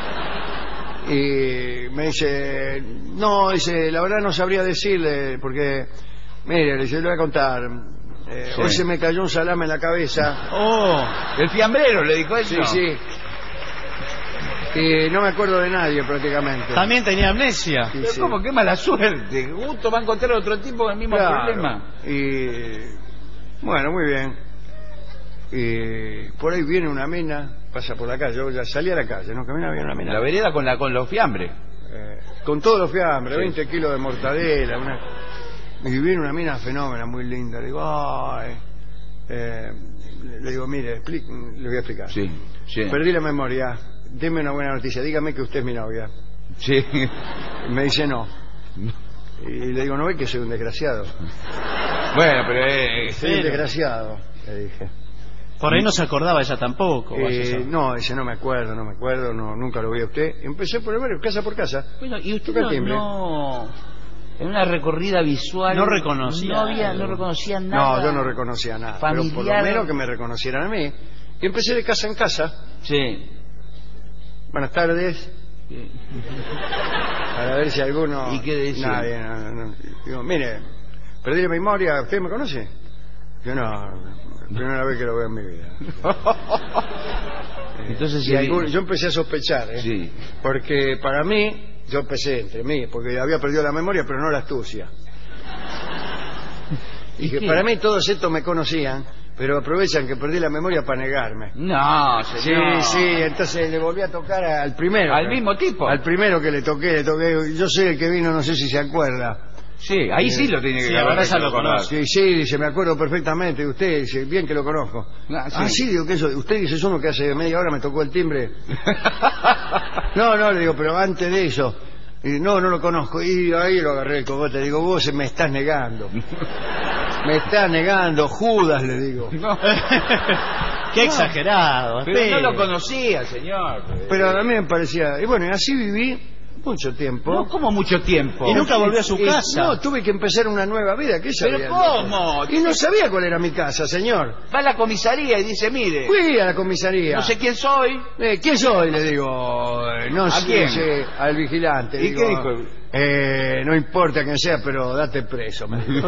Y me dice, la verdad no sabría decirle, porque, mire, le voy a contar. Hoy se me cayó un salame en la cabeza. El fiambrero le dijo eso. Sí. Y no me acuerdo de nadie prácticamente. También tenía amnesia. Sí. ¿Cómo? Qué mala suerte. Justo va a encontrar otro tipo con el mismo problema. Y bueno, muy bien. Y por ahí viene una mina, pasa por la calle. Yo ya salí a la calle, ¿no? Camina, viene una mina. La vereda con los fiambres. Con todos los fiambres, 20 kilos de mortadela. Y viene una mina fenómena, muy linda. Le digo, le digo, mire, le voy a explicar. Sí. Perdí la memoria. Deme una buena noticia, dígame que usted es mi novia. Sí. Me dice no. Y le digo, ¿no ve que soy un desgraciado? Bueno, pero... soy un desgraciado, le dije. Por ahí no se acordaba ella tampoco. No, dice, no me acuerdo, nunca lo vi a usted. Empecé por el barrio, casa por casa. Bueno, y usted no... En una recorrida visual... No reconocía. No reconocía nada. No, yo no reconocía nada. Familiar. Pero por lo menos que me reconocieran a mí. Y empecé de casa en casa. Sí. Buenas tardes. Para ver si alguno... ¿Y qué decía? Nadie, no. Digo, mire, perdí la memoria, ¿usted me conoce? Yo no, primera vez que lo veo en mi vida. Entonces yo empecé a sospechar, Sí. Porque para mí, yo empecé entre mí, porque había perdido la memoria, pero no la astucia. Y que para mí todos estos me conocían, pero aprovechan que perdí la memoria para negarme. No, señor. Sí, entonces le volví a tocar al primero. ¿Al mismo tipo? Al primero que le toqué. Yo sé el que vino, no sé si se acuerda. Sí, ahí sí lo tiene que sí, ahora ya lo conozco. Sí, dice, me acuerdo perfectamente de usted, dice, bien que lo conozco. Sí, digo, que eso, usted dice, es uno que hace media hora me tocó el timbre. No, le digo, pero antes de eso. Y no lo conozco. Y ahí lo agarré el cogote, digo, vos me estás negando. Me estás negando, Judas, le digo. No. Qué exagerado. Pero no lo conocía, señor. Pero a mí me parecía... Y bueno, así viví mucho tiempo. No, ¿cómo mucho tiempo? Y nunca volvió a su casa. No, tuve que empezar una nueva vida. ¿Qué sabía? ¿Pero cómo? Y no sabía cuál era mi casa, señor. Va a la comisaría y dice, mire... Fui a la comisaría. No sé quién soy. ¿Quién soy? Le digo. No ¿A sé, quién? Al vigilante. ¿Y digo, qué dijo? No importa quién sea, pero date preso, me dijo.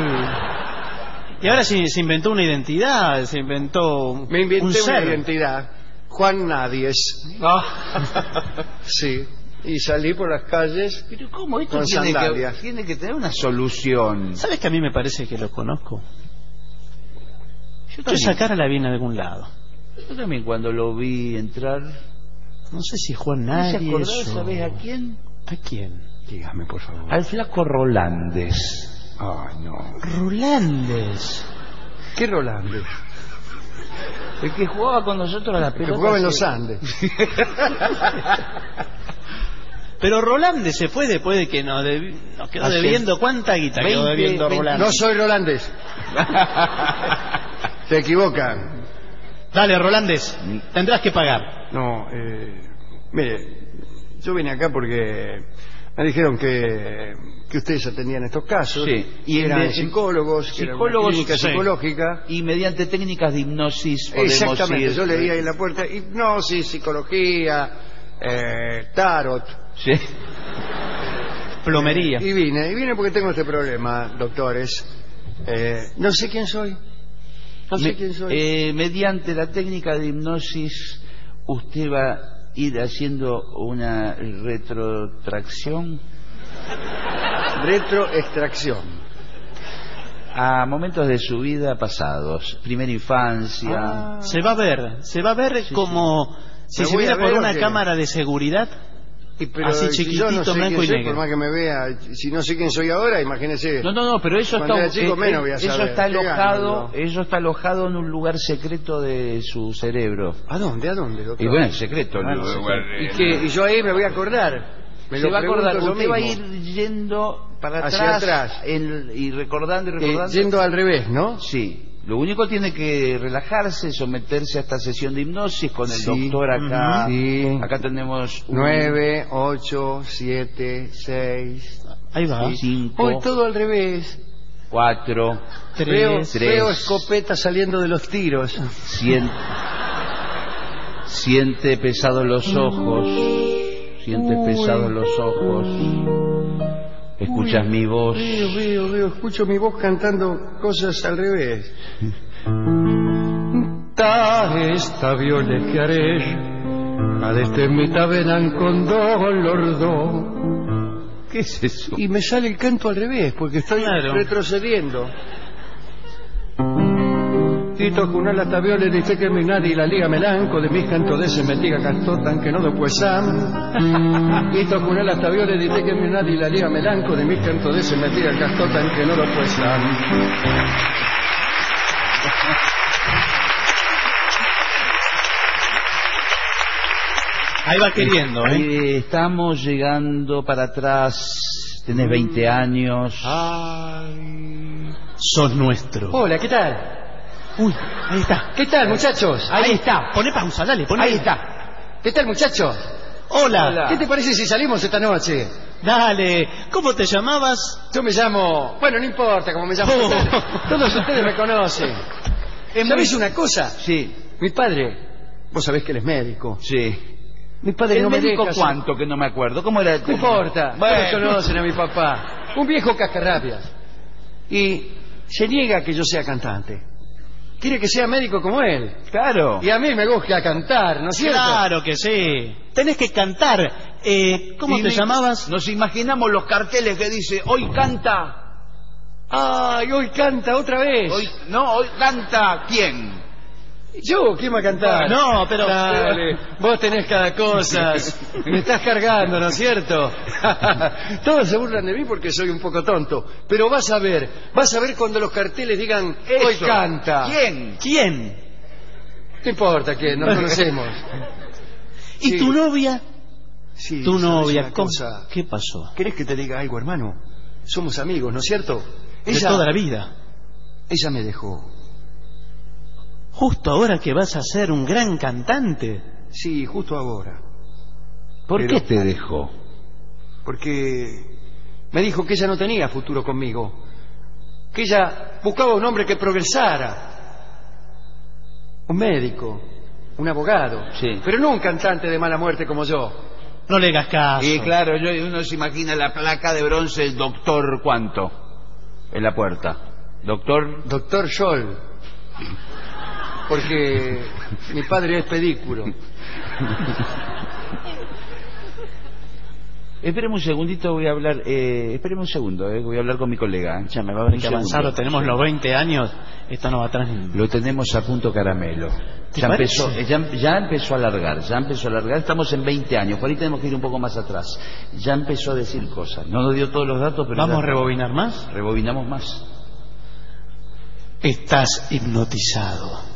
Y ahora se inventó una identidad, se inventó Me inventé un una ser. identidad. Juan Nadies. Sí. Y salí por las calles. Pero ¿cómo esto con sandalias. tiene que tener una solución? ¿Sabes que a mí me parece que lo conozco? Yo esa cara la vi en algún lado. Yo también cuando lo vi entrar... No sé si Juan ¿No Nadies se acordó, o... sabés a quién? ¿A quién? Dígame, por favor. Al flaco Rolandes. Ay, no. Rolandes. ¿Qué Rolandes? El que jugaba con nosotros a la pelota. Que jugaba en los Andes. Pero Rolandes se fue después de que nos quedó debiendo. ¿Cuánta guita quedó debiendo Rolandes? No soy Rolandes. Se equivocan. Dale, Rolandes, tendrás que pagar. No, mire, yo vine acá porque me dijeron que ustedes atendían estos casos. Sí. Y eran psicólogos, que era una clínica psicológica. Y mediante técnicas de hipnosis podemos Exactamente, ir... yo leí ahí en la puerta hipnosis, psicología, tarot. Sí. Plomería. Y vine porque tengo este problema, doctores. No sé quién soy. Mediante la técnica de hipnosis, usted va a ir haciendo una retrotracción. Retroextracción. A momentos de su vida pasados. Primera infancia. Se va a ver como si se viera por una cámara de seguridad. Pero así si chiquitito, yo no sé blanco quién y soy, negro. por más que me vea, si no sé quién soy ahora, imagínese. No, pero eso cuando está, era chico, menos voy a saber. Eso está alojado en un lugar secreto de su cerebro. ¿A dónde, doctor? Y bueno, secreto. Y yo ahí me voy a acordar. Se va a acordar, usted va a ir yendo para hacia atrás y recordando. Yendo al revés, ¿no? Sí. Lo único tiene que relajarse, someterse a esta sesión de hipnosis con el doctor acá. Sí. Acá tenemos 9, 8, 7, 6. Ahí va. 5. Hoy todo al revés. 4. 3. Veo escopeta saliendo de los tiros. Siente pesados los ojos. Siente pesados los ojos. Escuchas mi voz. Veo, escucho mi voz cantando cosas al revés. Esta viole chiaresc, adeste mi tavenan con dolordo. ¿Qué es eso? Y me sale el canto al revés, porque estoy retrocediendo. Tito con la taviole dice que mi nadi la liga melanco de mis canto de se metiga castotan que no después sam. Tito con la taviole dice que mi nadi la liga melanco de mis canto de se metiga castotan que no después sam. Ahí va queriendo, Estamos llegando para atrás. Tenés 20 años. Ay. Sos nuestro. Hola, ¿qué tal? Uy, ahí está. ¿Qué tal, muchachos? Ahí está. Poné pausa, dale, poné. Ahí está. ¿Qué tal, muchachos? Hola. ¿Qué te parece si salimos esta noche? Dale. ¿Cómo te llamabas? Yo me llamo... Bueno, no importa cómo me llamo. Todos ustedes me conocen. ¿Sabés una cosa? Sí. Mi padre, vos sabés que él es médico. Sí. Mi padre ¿El no me médico deja... cuánto que no me acuerdo? ¿Cómo era? No importa. Bueno. Todos conocen a mi papá. Un viejo cascarrabias. Y se niega a que yo sea cantante. Quiere que sea médico como él. Claro. Y a mí me gusta cantar, ¿no es cierto? Claro que sí. Tenés que cantar. ¿Cómo te llamabas? Nos imaginamos los carteles que dice, hoy canta ¡Ay, hoy canta otra vez! Hoy canta ¿quién? ¿Yo? ¿Quién va a cantar? No, pero... Dale, vos tenés cada cosa. Me estás cargando, ¿no es cierto? Todos se burlan de mí porque soy un poco tonto. Pero vas a ver cuando los carteles digan, hoy canta. ¿Quién? No importa quién, nos conocemos. ¿Y Sí. tu novia? Sí, Tu ¿sabes novia, una cosa? ¿qué pasó? ¿Querés que te diga algo, hermano? Somos amigos, ¿no es cierto? De toda la vida. Ella me dejó. Justo ahora que vas a ser un gran cantante. Sí, justo ahora. ¿Por qué te dejó? Porque me dijo que ella no tenía futuro conmigo. Que ella buscaba un hombre que progresara. Un médico, un abogado. Sí. Pero no un cantante de mala muerte como yo. No le hagas caso. Y claro, uno se imagina la placa de bronce, el doctor ¿cuánto? En la puerta. Doctor Scholl. Porque mi padre es pedículo. Espéreme un segundito, voy a hablar. Espéreme un segundo, voy a hablar con mi colega. Ya me va a haber que avanzar, tenemos los 20 años, esto no va atrás ni... Lo tenemos a punto caramelo. Ya empezó a alargar, estamos en 20 años, por ahí tenemos que ir un poco más atrás. Ya empezó a decir cosas, no nos dio todos los datos, pero... ¿Vamos a rebobinar más? Rebobinamos más. Estás hipnotizado.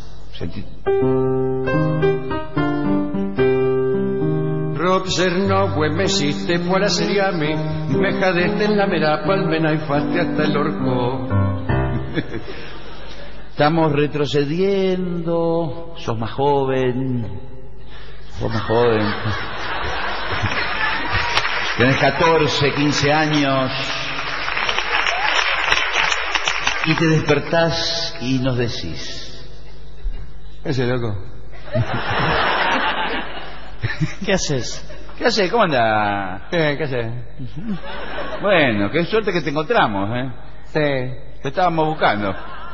Rob Zernogüe me hiciste fuera seriami, me jadeste en la mera palmena y faste hasta el orco. Estamos retrocediendo, sos más joven. Tenés 14, 15 años. Y te despertás y nos decís... Ese loco. ¿Qué haces? ¿Qué haces? ¿Cómo andás? ¿Qué haces? Bueno, qué suerte que te encontramos, ¿eh? Sí. Te estábamos buscando.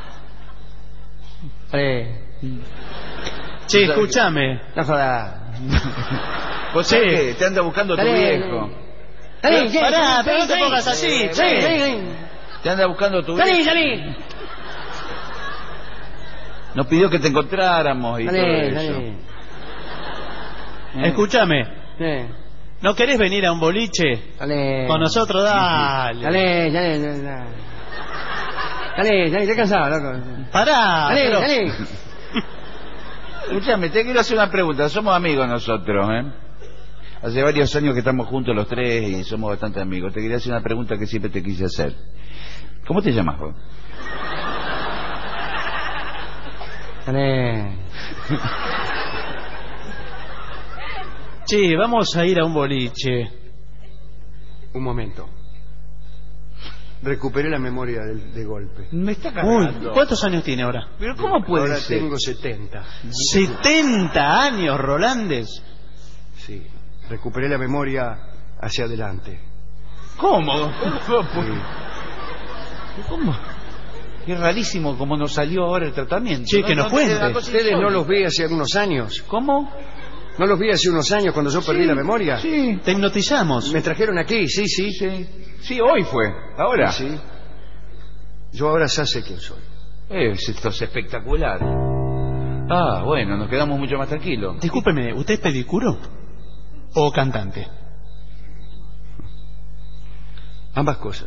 Che, escúchame. No jodas. ¿Vos sabés que te anda buscando tu viejo? Pará, pero no te pongas así, che. Te anda buscando tu viejo. Salí. Nos pidió que te encontráramos y todo eso. Escúchame. ¿No querés venir a un boliche? Dale. Con nosotros, dale. Dale, estoy cansado, loco. Pará. Dale. Escúchame, te quiero hacer una pregunta. Somos amigos nosotros, ¿eh? Hace varios años que estamos juntos los tres y somos bastante amigos. Te quería hacer una pregunta que siempre te quise hacer. ¿Cómo te llamas vos? Dale. Che, vamos a ir a un boliche. Un momento. Recuperé la memoria de golpe. Me está cagando. Uy, ¿cuántos años tiene ahora? ¿Pero cómo puede ahora ser? Tengo 70. 70 años, Rolandes. Sí. Recuperé la memoria hacia adelante. ¿Cómo? Sí. ¿Cómo? Qué rarísimo como nos salió ahora el tratamiento. Sí, que nos cuente. ¿Ustedes no los vi hace unos años? ¿Cómo? ¿No los vi hace unos años cuando yo perdí la memoria? Sí. Te hipnotizamos. Me trajeron aquí, sí. Sí, hoy fue. Ahora. Sí. Yo ahora ya sé quién soy. Esto es espectacular. Ah, bueno, nos quedamos mucho más tranquilos. Discúlpeme, ¿usted es pedicuro o cantante? Ambas cosas.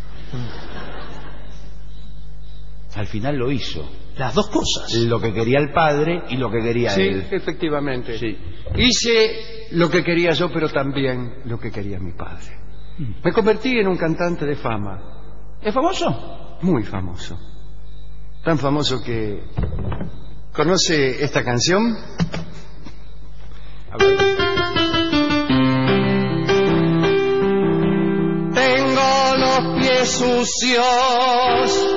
Al final lo hizo. Las dos cosas. Lo que quería el padre y lo que quería él. Sí, efectivamente. Sí. Hice lo que quería yo, pero también lo que quería mi padre. Me convertí en un cantante de fama. ¿Es famoso? Muy famoso. Tan famoso que... ¿Conoce esta canción? A ver. Tengo los pies sucios,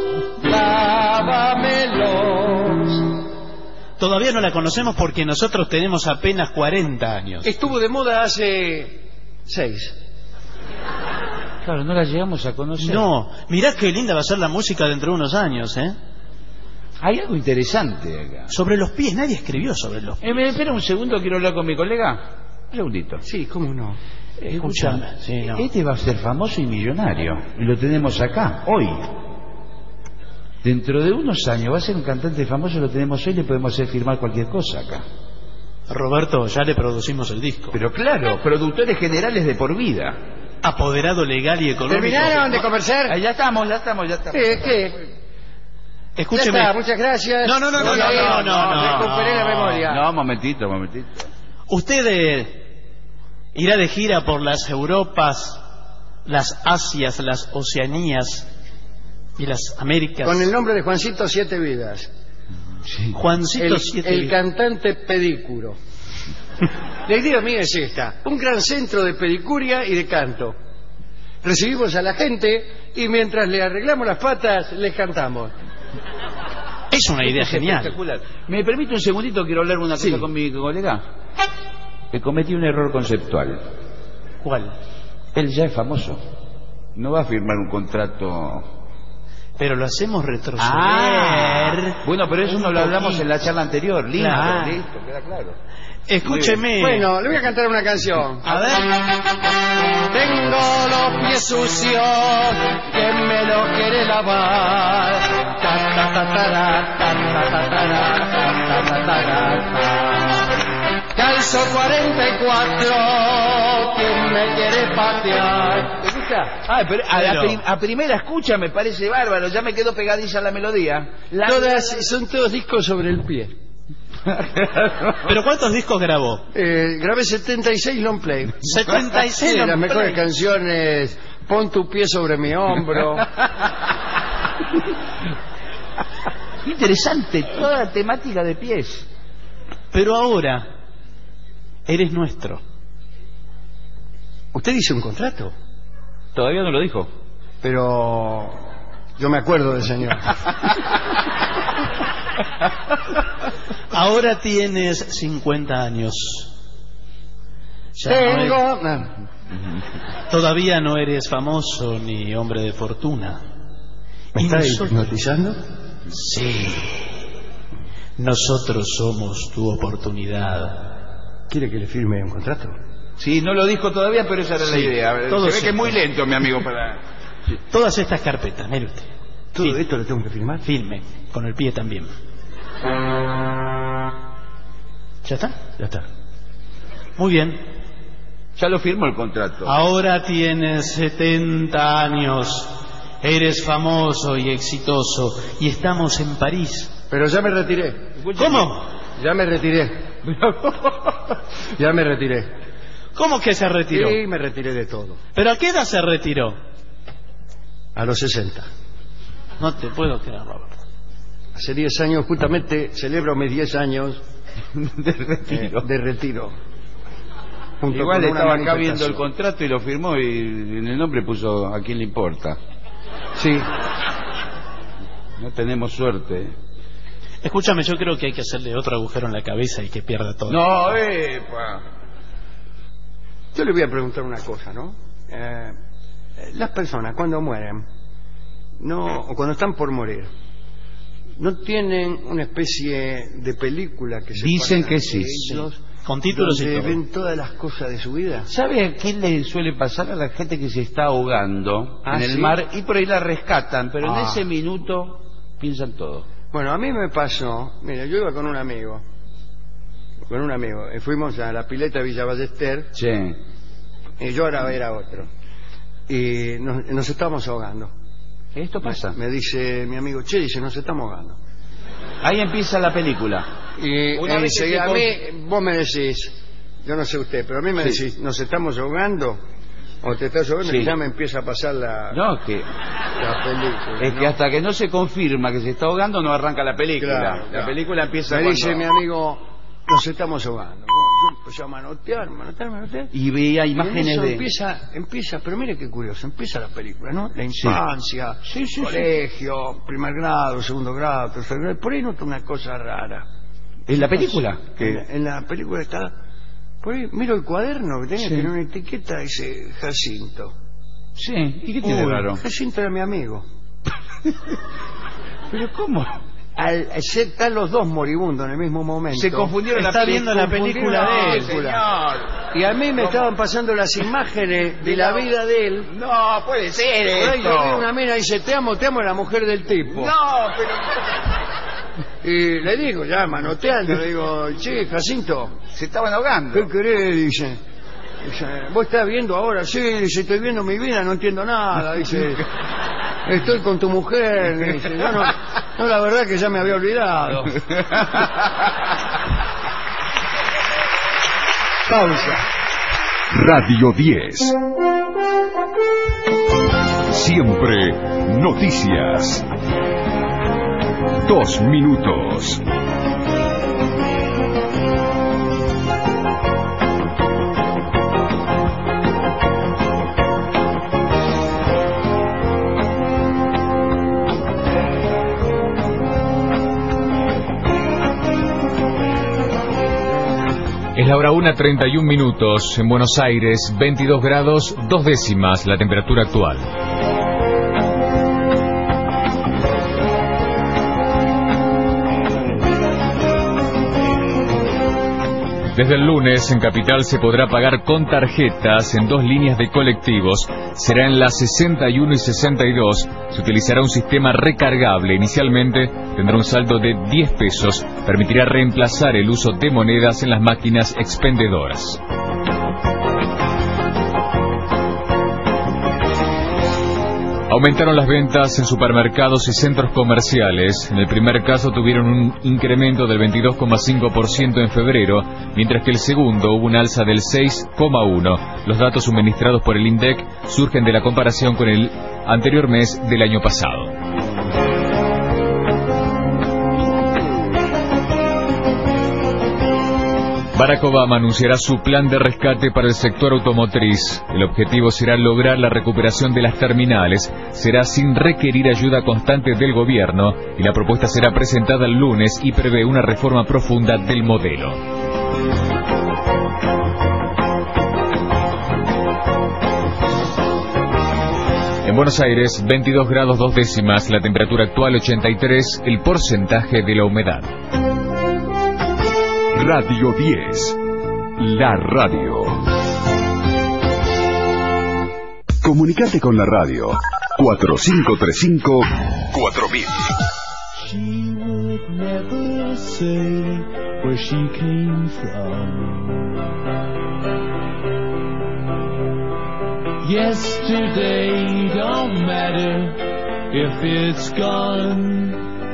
lávamelos. Todavía no la conocemos porque nosotros tenemos apenas 40 años. Estuvo de moda hace 6. Claro, no la llegamos a conocer. No, mirá qué linda va a ser la música dentro de unos años, ¿eh? Hay algo interesante acá. Sobre los pies, nadie escribió sobre los pies. ¿Me espera un segundo? Quiero hablar con mi colega. Un segundito. Sí, cómo no. Escúchame. Sí, no. Este va a ser famoso y millonario. Y lo tenemos acá, hoy. Dentro de unos años va a ser un cantante famoso, lo tenemos hoy, le podemos hacer firmar cualquier cosa acá. Roberto, ya le producimos el disco. Pero claro, productores generales de por vida. Apoderado legal y económico. ¿Terminaron de conversar? Ya estamos. ¿Qué? Escúcheme. Ya está, muchas gracias. No. Recuperé la memoria. No, momentito. Usted irá de gira por las Europas, las Asias, las Oceanías y las Américas. Con el nombre de Juancito Siete Vidas. Sí. Juancito Siete El Vidas. cantante pedícuro. La idea mía es esta: un gran centro de pedicuria y de canto. Recibimos a la gente y mientras le arreglamos las patas, les cantamos. Es una idea genial. Espectacular. ¿Me permite un segundito? Quiero hablar una cosa con mi colega. Cometí un error conceptual. ¿Cuál? Él ya es famoso. No va a firmar un contrato. Pero lo hacemos retroceder. Bueno, pero eso no lo hablamos en la charla anterior. Listo, Claro. listo, queda claro. Escúcheme. Bueno, le voy a cantar una canción. A ver. Tengo los pies sucios, que me los quiere lavar. Ta, ta, ta, ta, ta, ta, ta, ta, ta, ta, ta, ta. Calzo 44, quien me quiere patear. ¿Te gusta? Pero a primera escucha me parece bárbaro. Ya me quedó pegadiza la melodía. Son todos discos sobre el pie. ¿Pero cuántos discos grabó? Grabé 76 long play. 76 long las mejores play. canciones. Pon tu pie sobre mi hombro. Interesante, toda temática de pies. Pero ahora eres nuestro. ¿Usted hizo un contrato? Todavía no lo dijo. Pero yo me acuerdo del señor. Ahora tienes 50 años. Tengo... Todavía no eres famoso ni hombre de fortuna. ¿Me está hipnotizando? Sí. Nosotros somos tu oportunidad. ¿Quiere que le firme un contrato? Sí, no lo dijo todavía, pero esa era la idea. Todo Se ve que es muy lento, mi amigo, para... Todas estas carpetas, mire usted. ¿Todo esto lo tengo que firmar? Firme, con el pie también. ¿Ya está? Ya está. Muy bien. Ya lo firmó el contrato. Ahora tienes 70 años. Eres famoso y exitoso. Y estamos en París. Pero ya me retiré. ¿Cómo? Ya me retiré. Ya me retiré. ¿Cómo que se retiró? Sí, me retiré de todo. ¿Pero a qué edad se retiró? A los 60. No te puedo creer, Roberto. Hace 10 años, justamente, celebro mis 10 años de retiro. Junto Igual con una estaba acá viendo manifestación. el contrato y lo firmó y en el nombre puso ¿a quién le importa? Sí. No tenemos suerte. Escúchame, yo creo que hay que hacerle otro agujero en la cabeza y que pierda todo. No, epa. Yo le voy a preguntar una cosa, ¿no? Las personas cuando mueren, o cuando están por morir, ¿no tienen una especie de película que se Dicen pasa que de sí. ellos, Con títulos y donde todo. ven todas las cosas de su vida? ¿Sabe a qué le suele pasar a la gente que se está ahogando en el ¿sí? mar y por ahí la rescatan, pero en Ah. ese minuto piensan todo? Bueno, a mí me pasó, mira, yo iba con un amigo, fuimos a la pileta Villa Ballester, Sí. y yo ahora era otro, y nos estábamos ahogando. Esto pasa. Me dice mi amigo, dice, nos estamos ahogando. Ahí empieza la película. Y Una vez que enseguida se a mí, vos me decís, yo no sé usted, pero a mí me decís, ¿nos estamos ahogando? O te estás ahogando Sí. y ya me empieza a pasar la película. Es ¿no? que hasta que no se confirma que se está ahogando no arranca la película. Claro, La claro. película empieza Me cuando... dice mi amigo, nos estamos ahogando. Bueno, yo empecé a manotear. Y veía Y en imágenes eso de... empieza, pero mire qué curioso, empieza la película, ¿no? La infancia, colegio, primer grado, segundo grado, tercer grado, por ahí nota una cosa rara. ¿En la película? En la película está, por ahí, miro el cuaderno que tiene una etiqueta, dice Jacinto. Sí, ¿y qué tiene de raro? Jacinto era mi amigo. ¿Pero cómo? Al estar los dos moribundos en el mismo momento. Se confundieron Está viendo la película de él. Señor. Y a mí me estaban pasando las imágenes de la vida de él. No, puede ser Por ahí yo vi esto. una mina y dice, te amo, es la mujer del tipo. No, pero... Y le digo, ya manoteando, le digo, che, Jacinto, Se estaban ahogando. ¿qué querés? Dice, ¿vos estás viendo ahora? Sí, dice, estoy viendo mi vida, no entiendo nada. Dice, estoy con tu mujer. Dice, yo no, la verdad que ya me había olvidado. Pausa. Radio 10. Siempre noticias. 2 minutos. Es la hora 1:31 minutos. En Buenos Aires, 22 grados, 2 décimas la temperatura actual. Desde el lunes en Capital se podrá pagar con tarjetas en 2 líneas de colectivos. Será en las 61 y 62. Se utilizará un sistema recargable. Inicialmente tendrá un saldo de 10 pesos. Permitirá reemplazar el uso de monedas en las máquinas expendedoras. Aumentaron las ventas en supermercados y centros comerciales. En el primer caso tuvieron un incremento del 22,5% en febrero, mientras que el segundo hubo un alza del 6,1%. Los datos suministrados por el INDEC surgen de la comparación con el anterior mes del año pasado. Barack Obama anunciará su plan de rescate para el sector automotriz. El objetivo será lograr la recuperación de las terminales. Será sin requerir ayuda constante del gobierno y la propuesta será presentada el lunes y prevé una reforma profunda del modelo. En Buenos Aires, 22 grados 2 décimas, la temperatura actual 83, el porcentaje de la humedad. Radio 10. La radio. Comunicate con la radio. 4535-4000. She would never say where she came from. Yesterday don't matter if it's gone.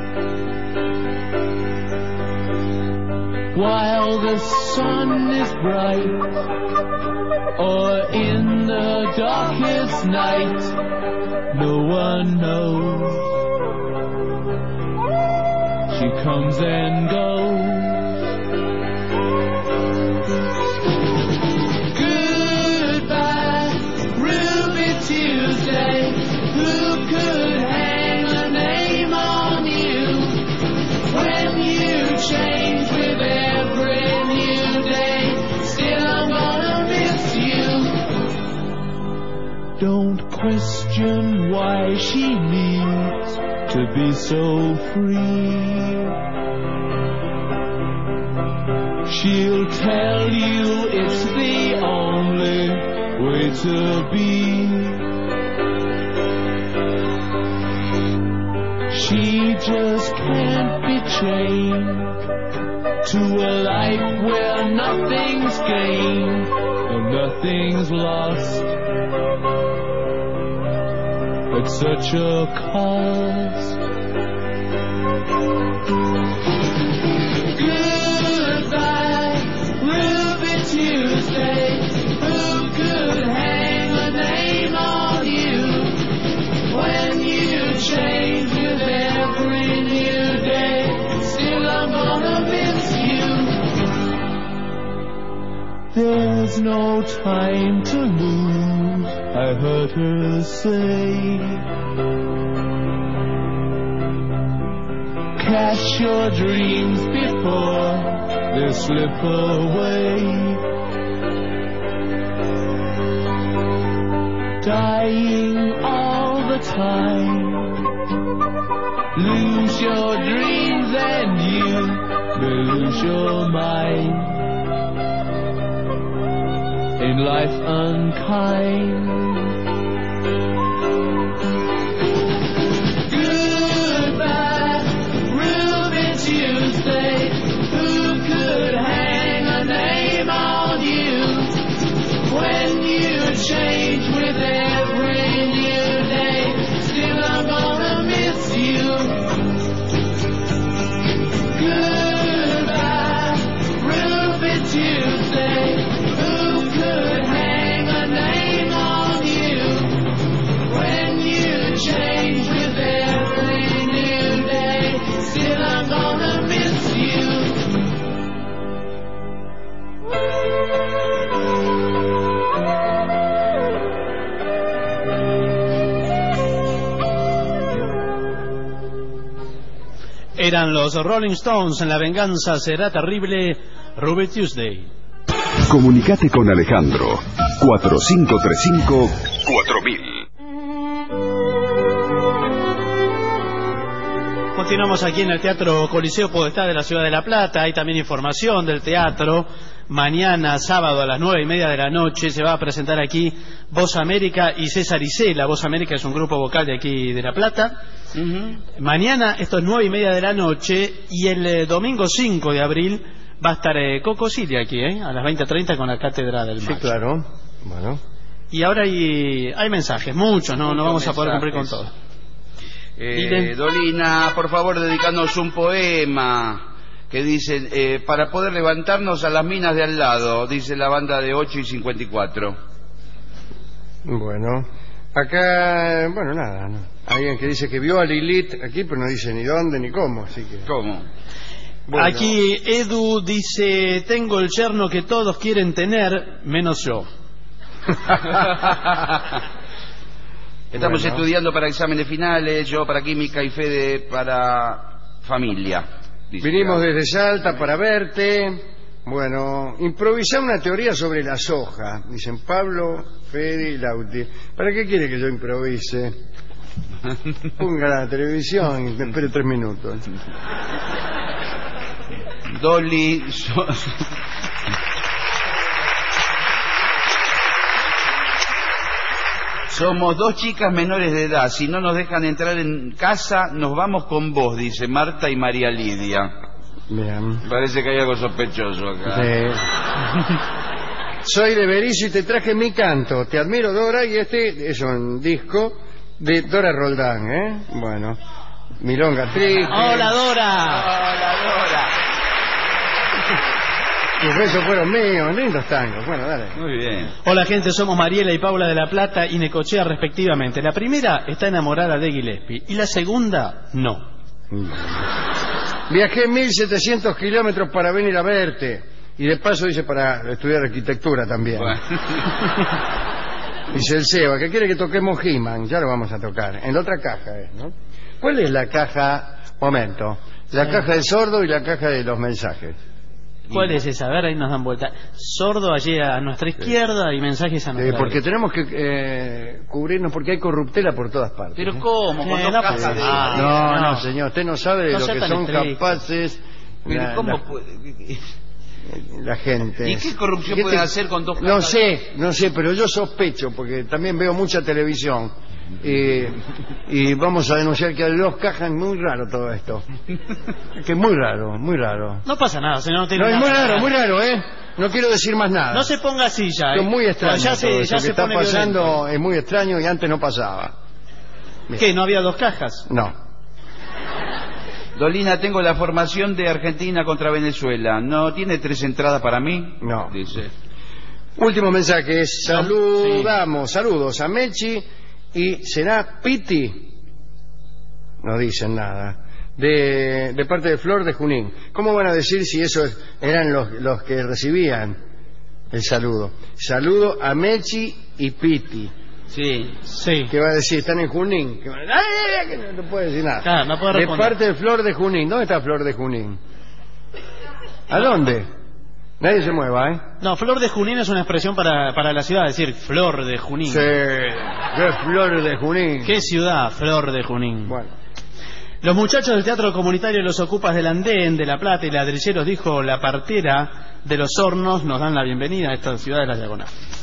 While the sun is bright, or in the darkest night, no one knows. She comes and goes. Goodbye, Ruby Tuesday. Who could hang a name on you when you change with every new day? Still I'm gonna miss you. Don't question why she needs to be so free. She'll tell you it's the only way to be. She just can't be chained to a life where nothing's gained and nothing's lost at such a cost. Goodbye, Ruby Tuesday. Who could hang a name on you when you change with every new day? Still I'm gonna miss you. There's no time to lose, I heard her say. Catch your dreams before they slip away. Dying all the time. Lose your dreams and you may lose your mind. in life unkind. Goodbye, Ruby Tuesday. Who could hang a name on you when you change with every new day? Still I'm gonna miss you. Goodbye, Ruby Tuesday. Who could hang a name on you when you change with every new day? Still I'm gonna miss you. Eran los Rolling Stones en La venganza será terrible, Ruby Tuesday. Comunicate con Alejandro 4535-4000. Continuamos aquí en el Teatro Coliseo Podestá de la Ciudad de La Plata. Hay también información del teatro. Mañana, sábado, a las 9:30 de la noche, se va a presentar aquí Voz América y César Isela. Voz América es un grupo vocal de aquí de La Plata. Mañana, esto es 9:30 de la noche, y el domingo 5 de abril va a estar Coco Silly aquí, a las 20:30 con la Cátedra del Macho. Sí, claro. Bueno. Y ahora hay mensajes, muchos, no vamos a poder cumplir con todo. Dolina, por favor, dedicanos un poema que dice, para poder levantarnos a las minas de al lado, dice la banda de 8 y 54. Bueno, acá, bueno, nada, ¿no? Alguien que dice que vio a Lilith aquí, pero no dice ni dónde ni cómo, así que... ¿Cómo? Bueno. Aquí Edu dice, tengo el yerno que todos quieren tener, menos yo. Estamos estudiando para exámenes finales, yo para química y Fede para familia. Vinimos desde Salta para verte. Bueno, improvisá una teoría sobre la soja. Dicen Pablo, Fede y Lauti. ¿Para qué quiere que yo improvise? Ponga la televisión y me espere 3 minutos. Dolly... Somos 2 chicas menores de edad. Si no nos dejan entrar en casa, nos vamos con vos, dice Marta y María Lidia. Bien. Parece que hay algo sospechoso acá. Sí. Soy de Berizo y te traje mi canto. Te admiro, Dora, y este es un disco de Dora Roldán, ¿eh? Bueno. Milonga triste. ¡Hola, Dora! ¡Hola, Dora! Tus besos fueron míos, lindos tangos. Bueno, dale. Muy bien. Hola, gente, somos Mariela y Paula de La Plata y Necochea respectivamente. La primera está enamorada de Gillespie y la segunda no. Viajé 1700 kilómetros para venir a verte. Y de paso dice para estudiar arquitectura también. Bueno. Dice el Seba, que quiere que toquemos He-Man. Ya lo vamos a tocar. En la otra caja es, ¿no? ¿Cuál es la caja? Momento. La caja del sordo y la caja de los mensajes. ¿Cuál es esa? A ver, ahí nos dan vuelta. Sordo allí a nuestra izquierda y mensajes a nuestra porque derecha. tenemos que cubrirnos porque hay corruptela por todas partes. ¿Pero cómo? Con 2 cajas de... No, señor, usted no sabe de No lo sea que tan son estricto. capaces ¿Cómo puede...? la gente. ¿Y qué corrupción puede hacer con 2 cajas? No sé, pero yo sospecho porque también veo mucha televisión. Y vamos a denunciar que hay 2 cajas. Muy raro todo esto. Que muy raro, muy raro. No pasa nada, señor. No, tiene No, es nada. muy raro, ¿eh? No quiero decir más nada. No se ponga así ya. Es muy extraño. Ya todo esto que se está pone pasando violento. es muy extraño y antes no pasaba. Bien. ¿Qué? ¿No había 2 cajas? No. Dolina, tengo la formación de Argentina contra Venezuela. ¿No tiene 3 entradas para mí? No. Dice. Último mensaje. Saludos a Mechi y será Piti. No dicen nada. De parte de Flor de Junín. ¿Cómo van a decir si esos eran los que recibían el saludo? Saludo a Mechi y Piti. Sí. ¿Qué va a decir? Están en Junín. Que no puede decir nada. Claro, no puede de responder. parte de Flor de Junín. ¿Dónde está Flor de Junín? ¿A dónde? Nadie se mueva, ¿eh? No, Flor de Junín es una expresión para la ciudad, decir Flor de Junín. Sí, ¿qué Flor de Junín? ¿Qué ciudad? Flor de Junín. Bueno. Los muchachos del Teatro Comunitario Los Ocupas del Andén, de La Plata y Ladrilleros, dijo La Partera de los Hornos, nos dan la bienvenida a esta ciudad de la Diagonal.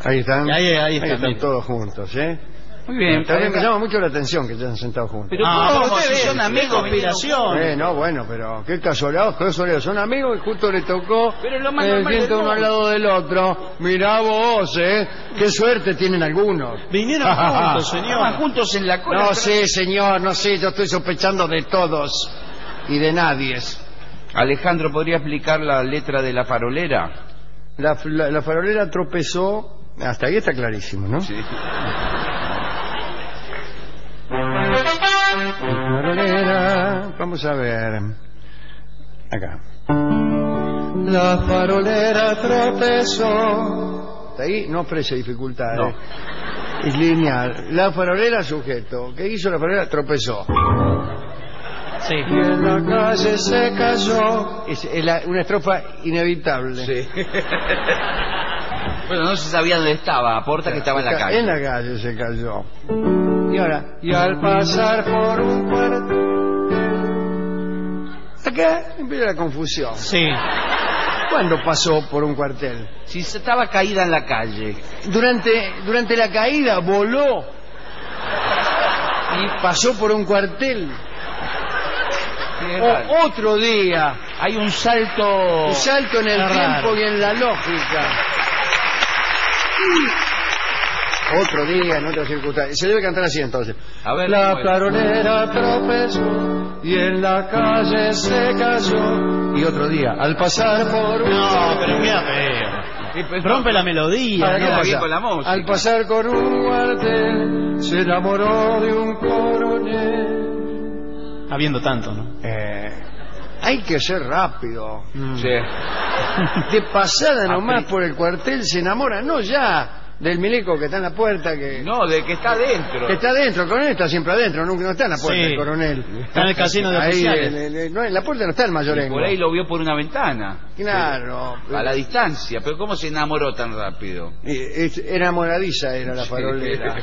Ahí están. Ahí están están todos juntos, ¿eh? Muy bien. También me llama mucho la atención que estén sentados juntos. Pero ¿cómo? Si son amigos, conspiración. No, bueno, pero qué casualidad, son amigos y justo le tocó pero lo más normal siento uno al lado del otro. Mirá vos, qué suerte tienen algunos. Vinieron juntos, señor. Estaban juntos en la cola. No sé, señor, no sé, yo estoy sospechando de todos y de nadie. Alejandro, ¿podría explicar la letra de La Farolera? La farolera tropezó, hasta ahí está clarísimo, ¿no? Sí. Farolera, vamos a ver. Acá. La farolera tropezó. ¿Está ahí? No ofrece dificultad. No. Es lineal. La farolera sujeto. ¿Qué hizo la farolera? Tropezó. Sí. Y en la calle se cayó. Es una estrofa inevitable. Sí. Bueno, no se sabía dónde estaba. Aporta que estaba en la calle. En la calle se cayó. Y ahora, y al pasar por un cuartel. Acá empieza la confusión. Sí. ¿Cuándo pasó por un cuartel? Si estaba caída en la calle. Durante la caída voló y pasó por un cuartel. Otro día. Hay un salto. Un salto en el tiempo raro. y en la lógica. Otro día, en otra circunstancia. Se debe cantar así entonces. A ver, la farolera tropezó y en la calle se cayó. Y otro día, al pasar por un... No, pero queda feo. Rompe la melodía. Ahora, ¿qué queda pasa? bien con la música. Al pasar por un cuartel se enamoró de un coronel. Habiendo tanto, ¿no? Hay que ser rápido. Sí. De pasada nomás por el cuartel se enamora, no ya del milico que está en la puerta, No, del que está adentro. que está adentro. El coronel está siempre adentro, no está en la puerta Sí. el coronel. Está en el casino de Ahí, oficiales. no, en la puerta no está el Y mayorengo. por ahí lo vio por una ventana. Claro. A la distancia. Pero ¿cómo se enamoró tan rápido? Enamoradiza era la farolera.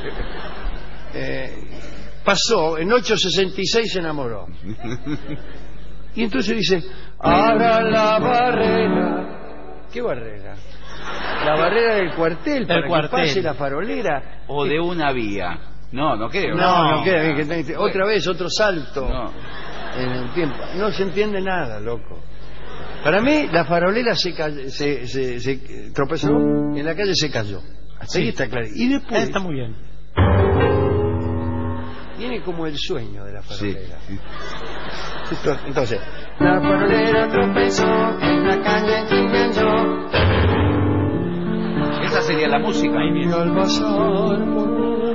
Pasó, en 866 se enamoró. Y entonces dice, abra la barrera. ¿Qué barrera? La barrera del cuartel, para cuartel. que pase la farolera. O de una vía. No creo. No queda bien. Otra vez, otro salto No. en el tiempo. No se entiende nada, loco. Para mí, la farolera se tropezó y en la calle se cayó. Hasta ahí está claro. Y después Está muy bien. viene como el sueño de la Sí. farolera. Entonces, la farolera tropezó, en la calle se cayó. Esa sería la música. Ahí Y viene. al pasar por un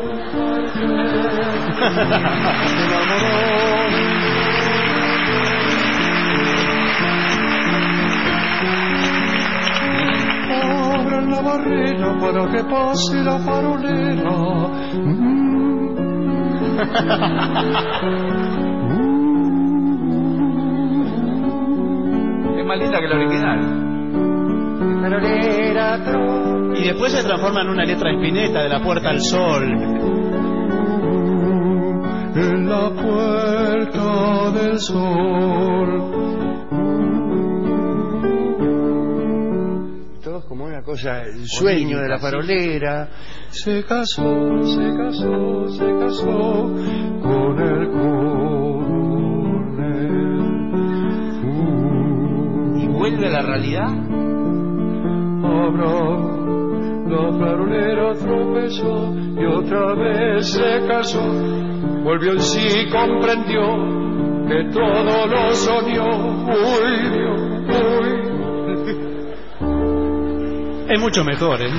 abran la barrera para que pase la farolera. Es más linda que la original. Farolera Y después se transforma en una letra de Spinetta, de La Puerta al Sol. en la puerta del sol. Todo como una cosa, el sueño de la farolera. Se casó con el coronel. ¿Y vuelve a la realidad? La farolera tropezó y otra vez se casó. Volvió en sí, comprendió que todo lo soñó. Uy, Dios, uy. Es mucho mejor, ¿eh?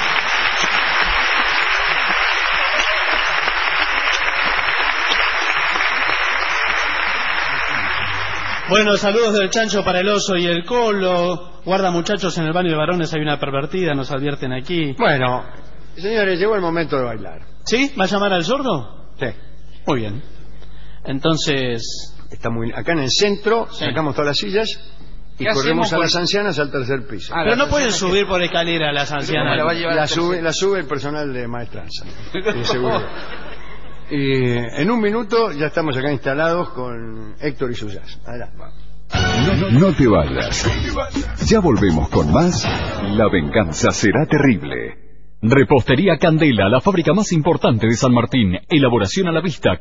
Bueno, saludos del Chancho para el Oso y el Colo. Guarda, muchachos, en el baño de varones hay una pervertida, nos advierten aquí. Bueno, señores, llegó el momento de bailar. ¿Sí? ¿Va a llamar al sordo? Sí. Muy bien. Entonces... Está muy acá en el centro, Sí. sacamos todas las sillas y ¿Qué corremos hacemos a con- las ancianas al tercer piso. Ah, Pero no las pueden ancianas subir por escalera las ¿Cómo ancianas. la va a llevar La al tercer? sube el personal de maestranza de seguridad. Y en un minuto ya estamos acá instalados con Héctor y Suyas. Adelante. No te vayas. Ya volvemos con más. La venganza será terrible. Repostería Candela, la fábrica más importante de San Martín. Elaboración a la vista,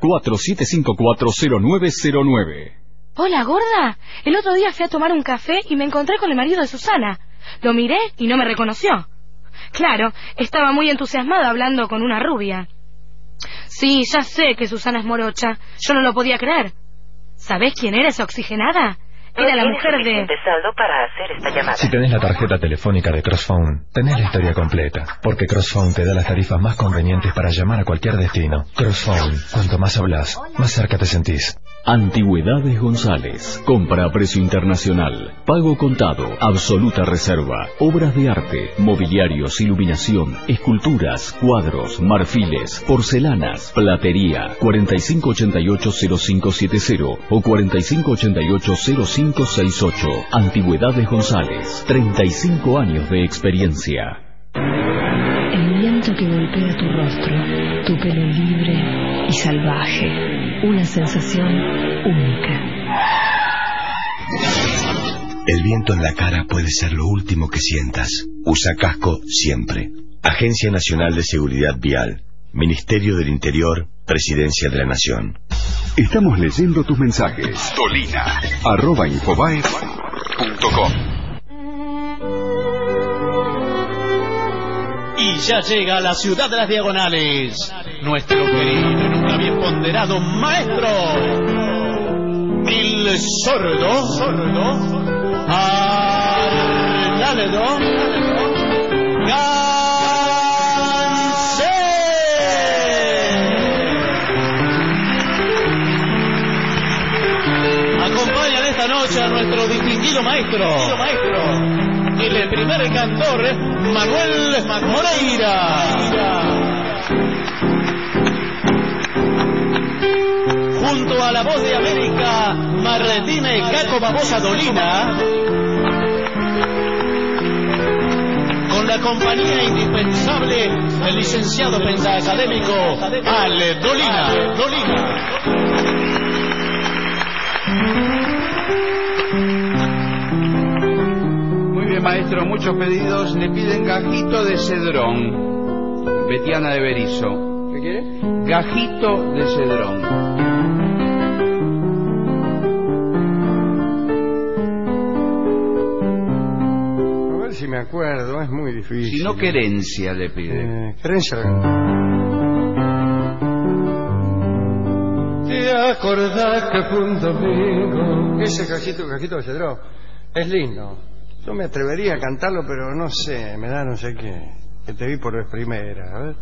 47540909. Hola, gorda. El otro día fui a tomar un café y me encontré con el marido de Susana. Lo miré y no me reconoció. Claro, estaba muy entusiasmado hablando con una rubia. Sí, ya sé que Susana es morocha. Yo no lo podía creer. ¿Sabés quién era esa oxigenada? Era la mujer de... saldo para hacer esta llamada. Si tenés la tarjeta telefónica de Crossphone, tenés la historia completa, porque Crossphone te da las tarifas más convenientes para llamar a cualquier destino. Crossphone, cuanto más hablas, más cerca te sentís. Antigüedades González. Compra a precio internacional. Pago contado. Absoluta reserva. Obras de arte, mobiliarios, iluminación, esculturas, cuadros, marfiles, porcelanas, platería. 4588-0570 o 4588-0568. Antigüedades González. 35 años de experiencia. El viento que golpea tu rostro, tu pelo libre y salvaje. Una sensación única. El viento en la cara puede ser lo último que sientas. Usa casco siempre. Agencia Nacional de Seguridad Vial. Ministerio del Interior. Presidencia de la Nación. Estamos leyendo tus mensajes. Dolina @infobae.com. Y ya llega a la ciudad de las diagonales nuestro querido y nunca bien ponderado maestro, el sordo Arnaldo Gansé. Acompañan esta noche a nuestro distinguido maestro, el primer cantor, Manuel Moreira. Junto a la voz de América, Martina y Caco Babosa Dolina. Con la compañía indispensable del licenciado pentacadémico Ale Dolina. Maestro, muchos pedidos le piden gajito de cedrón. Betiana de Berizo. ¿Qué quiere? Gajito de cedrón. A ver si me acuerdo, es muy difícil. Si no, querencia le pide. Querencia. ¿Te acordás que fue un domingo? Ese gajito de cedrón es lindo. Yo me atrevería a cantarlo, pero no sé, me da no sé qué. Que te vi por vez primera, a ver.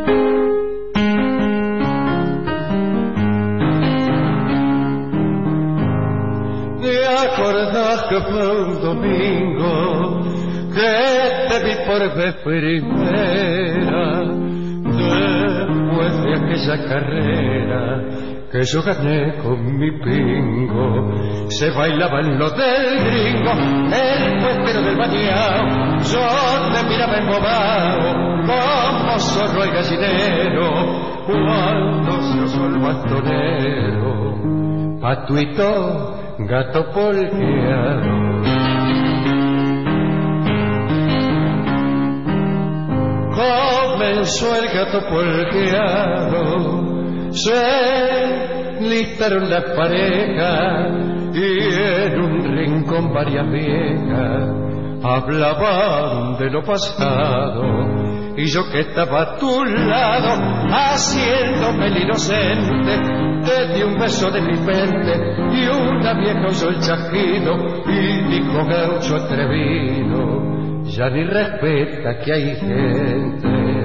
¿Te acordás que fue un domingo que te vi por vez primera? Después de aquella carrera que yo gané con mi pingo, se bailaban los del gringo, el puestero del bañao, yo te miraba embobado, como zorro el gallinero, cuando se osó el bastonero, patuito, gato polqueado. Comenzó el gato polqueado, se listaron las parejas y en un rincón varias viejas hablaban de lo pasado, y yo que estaba a tu lado haciéndome el inocente, te di un beso de mi frente y una vieja oyó el chasquido y dijo gaucho atrevido, ya ni respeta que hay gente.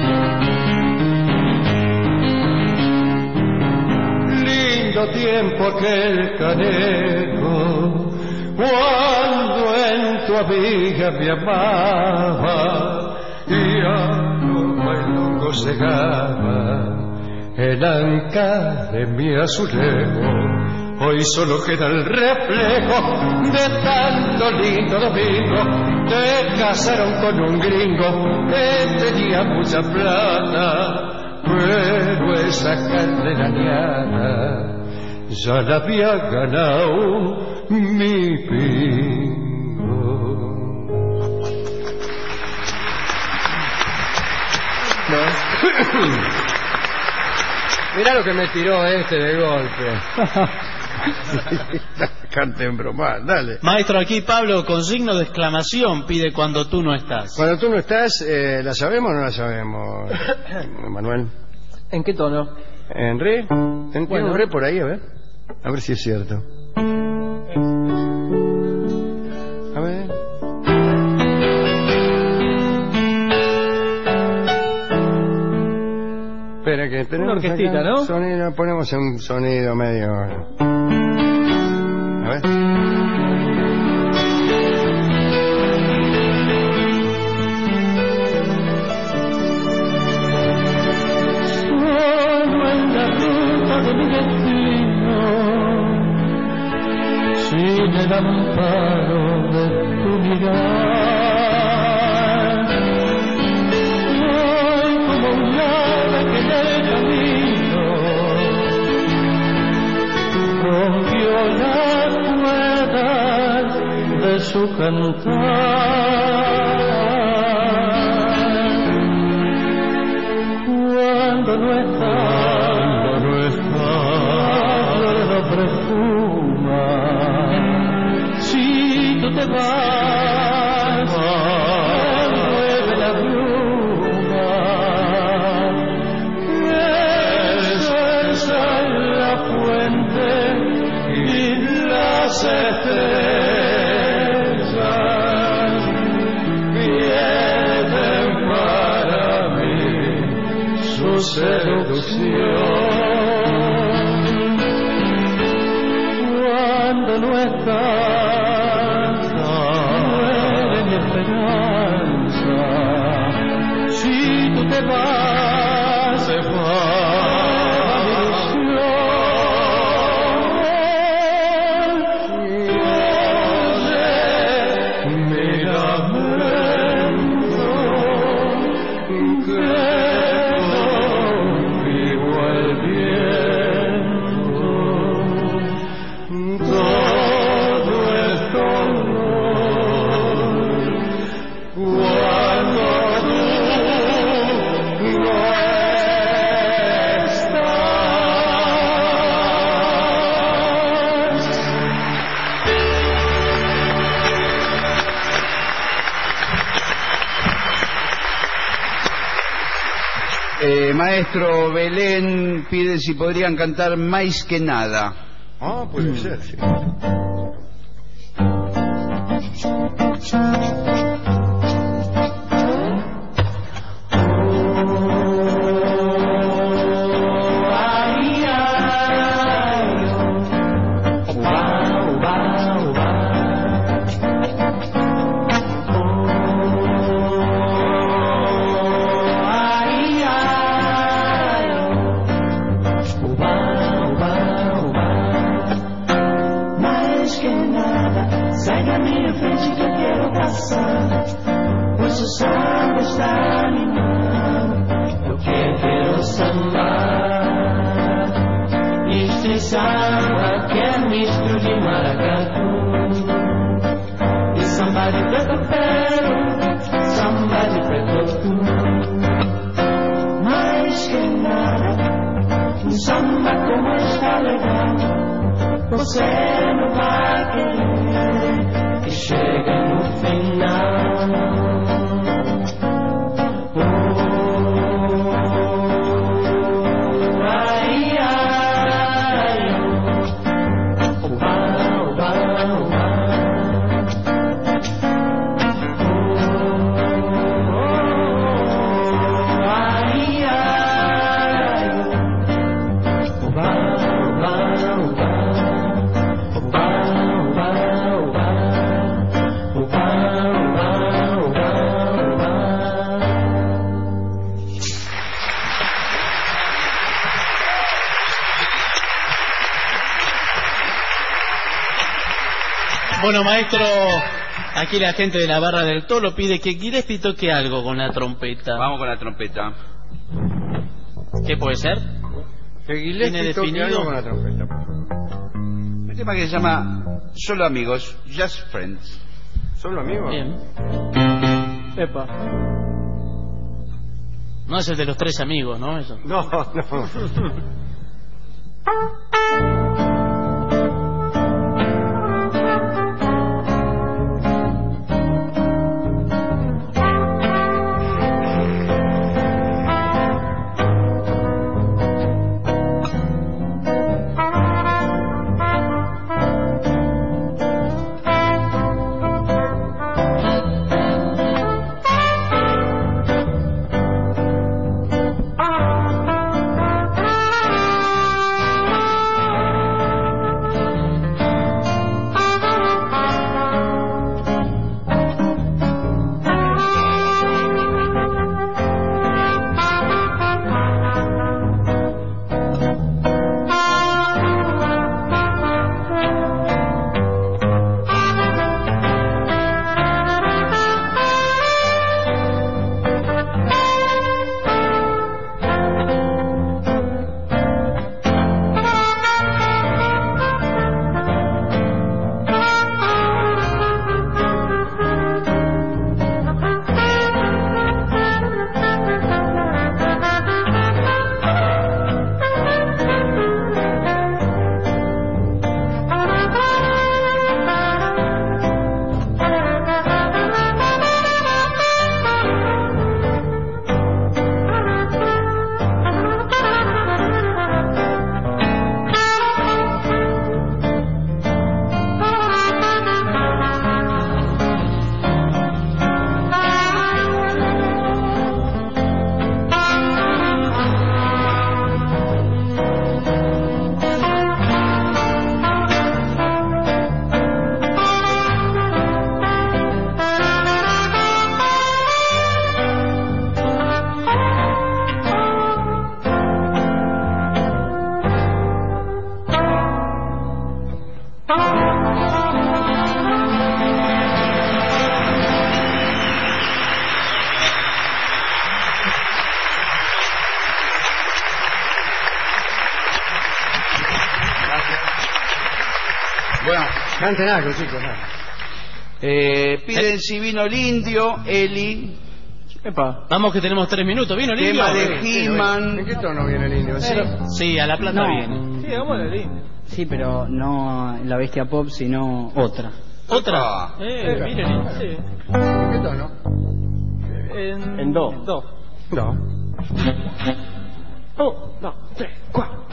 Tiempo aquel caneco, cuando en tu amiga me amaba y a los bailongos llegaba el anca de mi azulejo. Hoy solo queda el reflejo de tanto lindo domingo. Te casaron con un gringo que tenía mucha plata, pero esa carne dañada ya la había ganado mi pingo. Mirá lo que me tiró este de golpe. Cante en broma, dale. Maestro, aquí Pablo con signo de exclamación pide cuando tú no estás. Cuando tú no estás, ¿la sabemos o no la sabemos, Manuel? ¿En qué tono? ¿En re? ¿Tiene un re por ahí? A ver si es cierto. A ver. Espera que tenemos una orquestita, acá ¿no? Sonido, ponemos un sonido medio. A ver. Solo en la ruta de mi destino, sin el amparo de tu mirar, voy como un ave que en el camino rompió las cuerdas de su cantar. Cuando no está, lo perfuma. Si tú te vas, mueve la bruma. Esa es la fuente y las estrellas pierden para mí su seducción. Cuando no estás, muere mi esperanza. Si tú te vas, se va mi ilusión. Mi lamento que conmigo el viento, todo es dolor cuando tú no estás. Maestro, Belén pide si podrían cantar Más que nada. Ah, puede ser, sí. Mais que nada, sai da minha frente que eu quero passar, pois o samba está animado, eu quero sambar. Este samba que é misto de maracatu, e samba de preto pelo, samba de preto tu. Mais que nada, um samba como está legal, você não vai querer que chegue no final. Ai, ai, uba, uba, uba. Ai, ai, uba, uba, uba. Bueno, maestro, aquí la gente de la Barra del Tolo pide que Gillespie toque algo con la trompeta. Vamos con la trompeta. ¿Qué puede ser? Que ¿Tiene Gillespie toque definido? algo con la trompeta. Un tema que se llama Solo Amigos, Just Friends. ¿Solo amigos? Bien. Epa. No es el de los 3 amigos, ¿no? Eso. No, no. Bueno, canten algo, chicos. Piden si vino el indio, Eli. Epa. Vamos que tenemos 3 minutos. ¿Vino el indio? Tema de He-Man. ¿En qué tono viene el indio? Sí, a La Plata No. viene. Sí, vamos al indio. Sí, pero no la bestia pop, sino otra. ¿Otra? Miren. Sí. ¿En qué tono? En do. Do. 1, 2, 3, 4.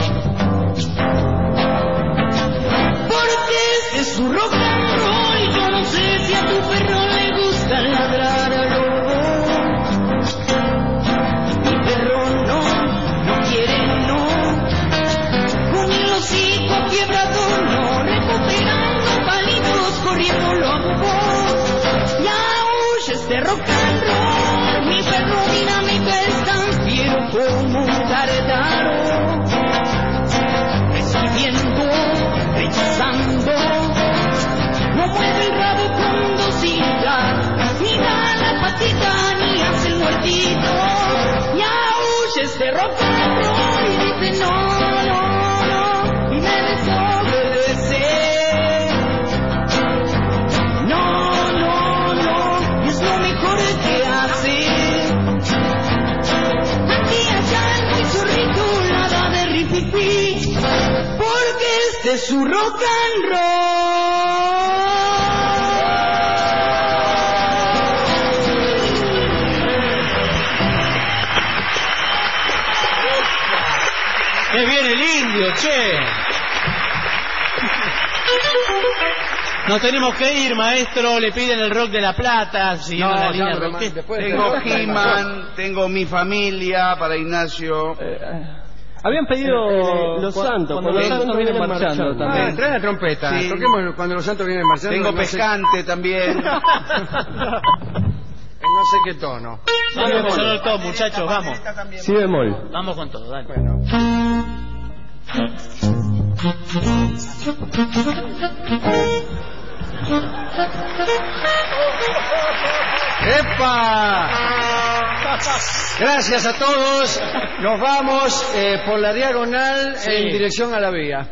Porque este es su rock and roll. Yo no sé si a tu perro le gusta ladrar al lobo. Mi perro no quiere, no. Con el hocico quebrado, no. Recuperando palitos, corriendo loco. Ya huye este rock and roll. Mi perro dinámico es tan fiero como un tardaro. Recibiendo, rechazando, no mueve el rabo con docilidad, ni da la patita, ni hace el muertito. Ya huye este rock and roll y dice no, y me desobedece. No, y es lo mejor que hace. Aquí allá no hay chorrito, nada de ripipi, porque este es su rock and roll. ¡Qué viene el indio, che! Nos tenemos que ir, maestro. Le piden el rock de La Plata. Siguiendo la línea rockera. Tengo He-Man, tengo mi familia para Ignacio. Habían pedido Los Santos, cuando los Santos vienen marchando también. Trae la trompeta. Sí. Toquemos cuando los santos vienen marchando. Tengo no sé- Pescante también. No sé qué tono. Vamos con el top, muchachos, vamos. Si bemol. Vamos con todo, dale. ¡Epa! Gracias a todos. Nos vamos por la diagonal en dirección a la vía.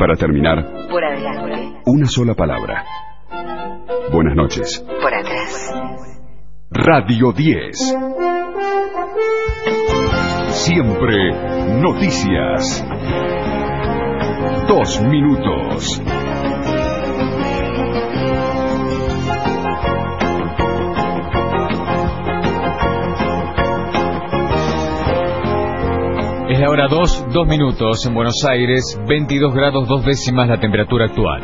para terminar, Por adelante. una sola palabra. Buenas noches. Por atrás. Radio 10. Siempre noticias. 2 minutos. Es la hora 2 minutos en Buenos Aires, 22 grados 2 décimas la temperatura actual.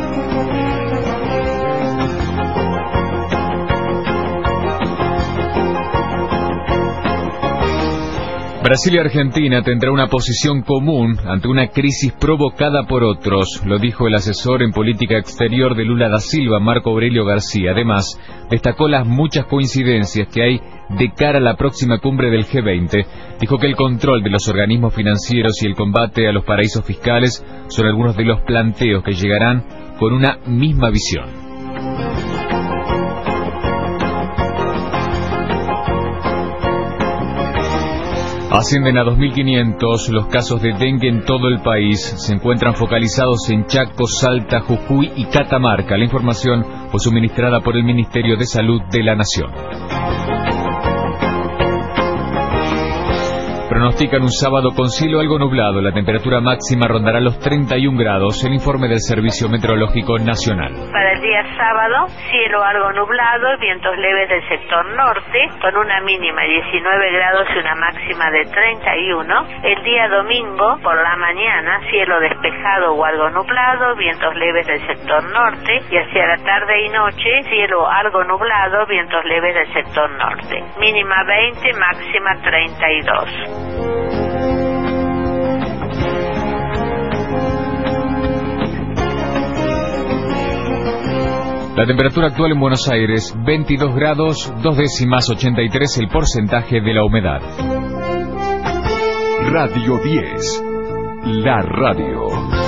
Brasil y Argentina tendrán una posición común ante una crisis provocada por otros, lo dijo el asesor en política exterior de Lula da Silva, Marco Aurelio García. Además, destacó las muchas coincidencias que hay de cara a la próxima cumbre del G20. Dijo que el control de los organismos financieros y el combate a los paraísos fiscales son algunos de los planteos que llegarán con una misma visión. Ascienden a 2.500 los casos de dengue en todo el país. Se encuentran focalizados en Chaco, Salta, Jujuy y Catamarca. La información fue suministrada por el Ministerio de Salud de la Nación. Pronostican un sábado con cielo algo nublado. La temperatura máxima rondará los 31 grados. El informe del Servicio Meteorológico Nacional. Para el día sábado, cielo algo nublado, vientos leves del sector norte, con una mínima de 19 grados y una máxima de 31. El día domingo, por la mañana, cielo despejado o algo nublado, vientos leves del sector norte, y hacia la tarde y noche, cielo algo nublado, vientos leves del sector norte. Mínima 20, máxima 32. La temperatura actual en Buenos Aires, 22 grados, 2 décimas, 83 el porcentaje de la humedad. Radio 10. La radio.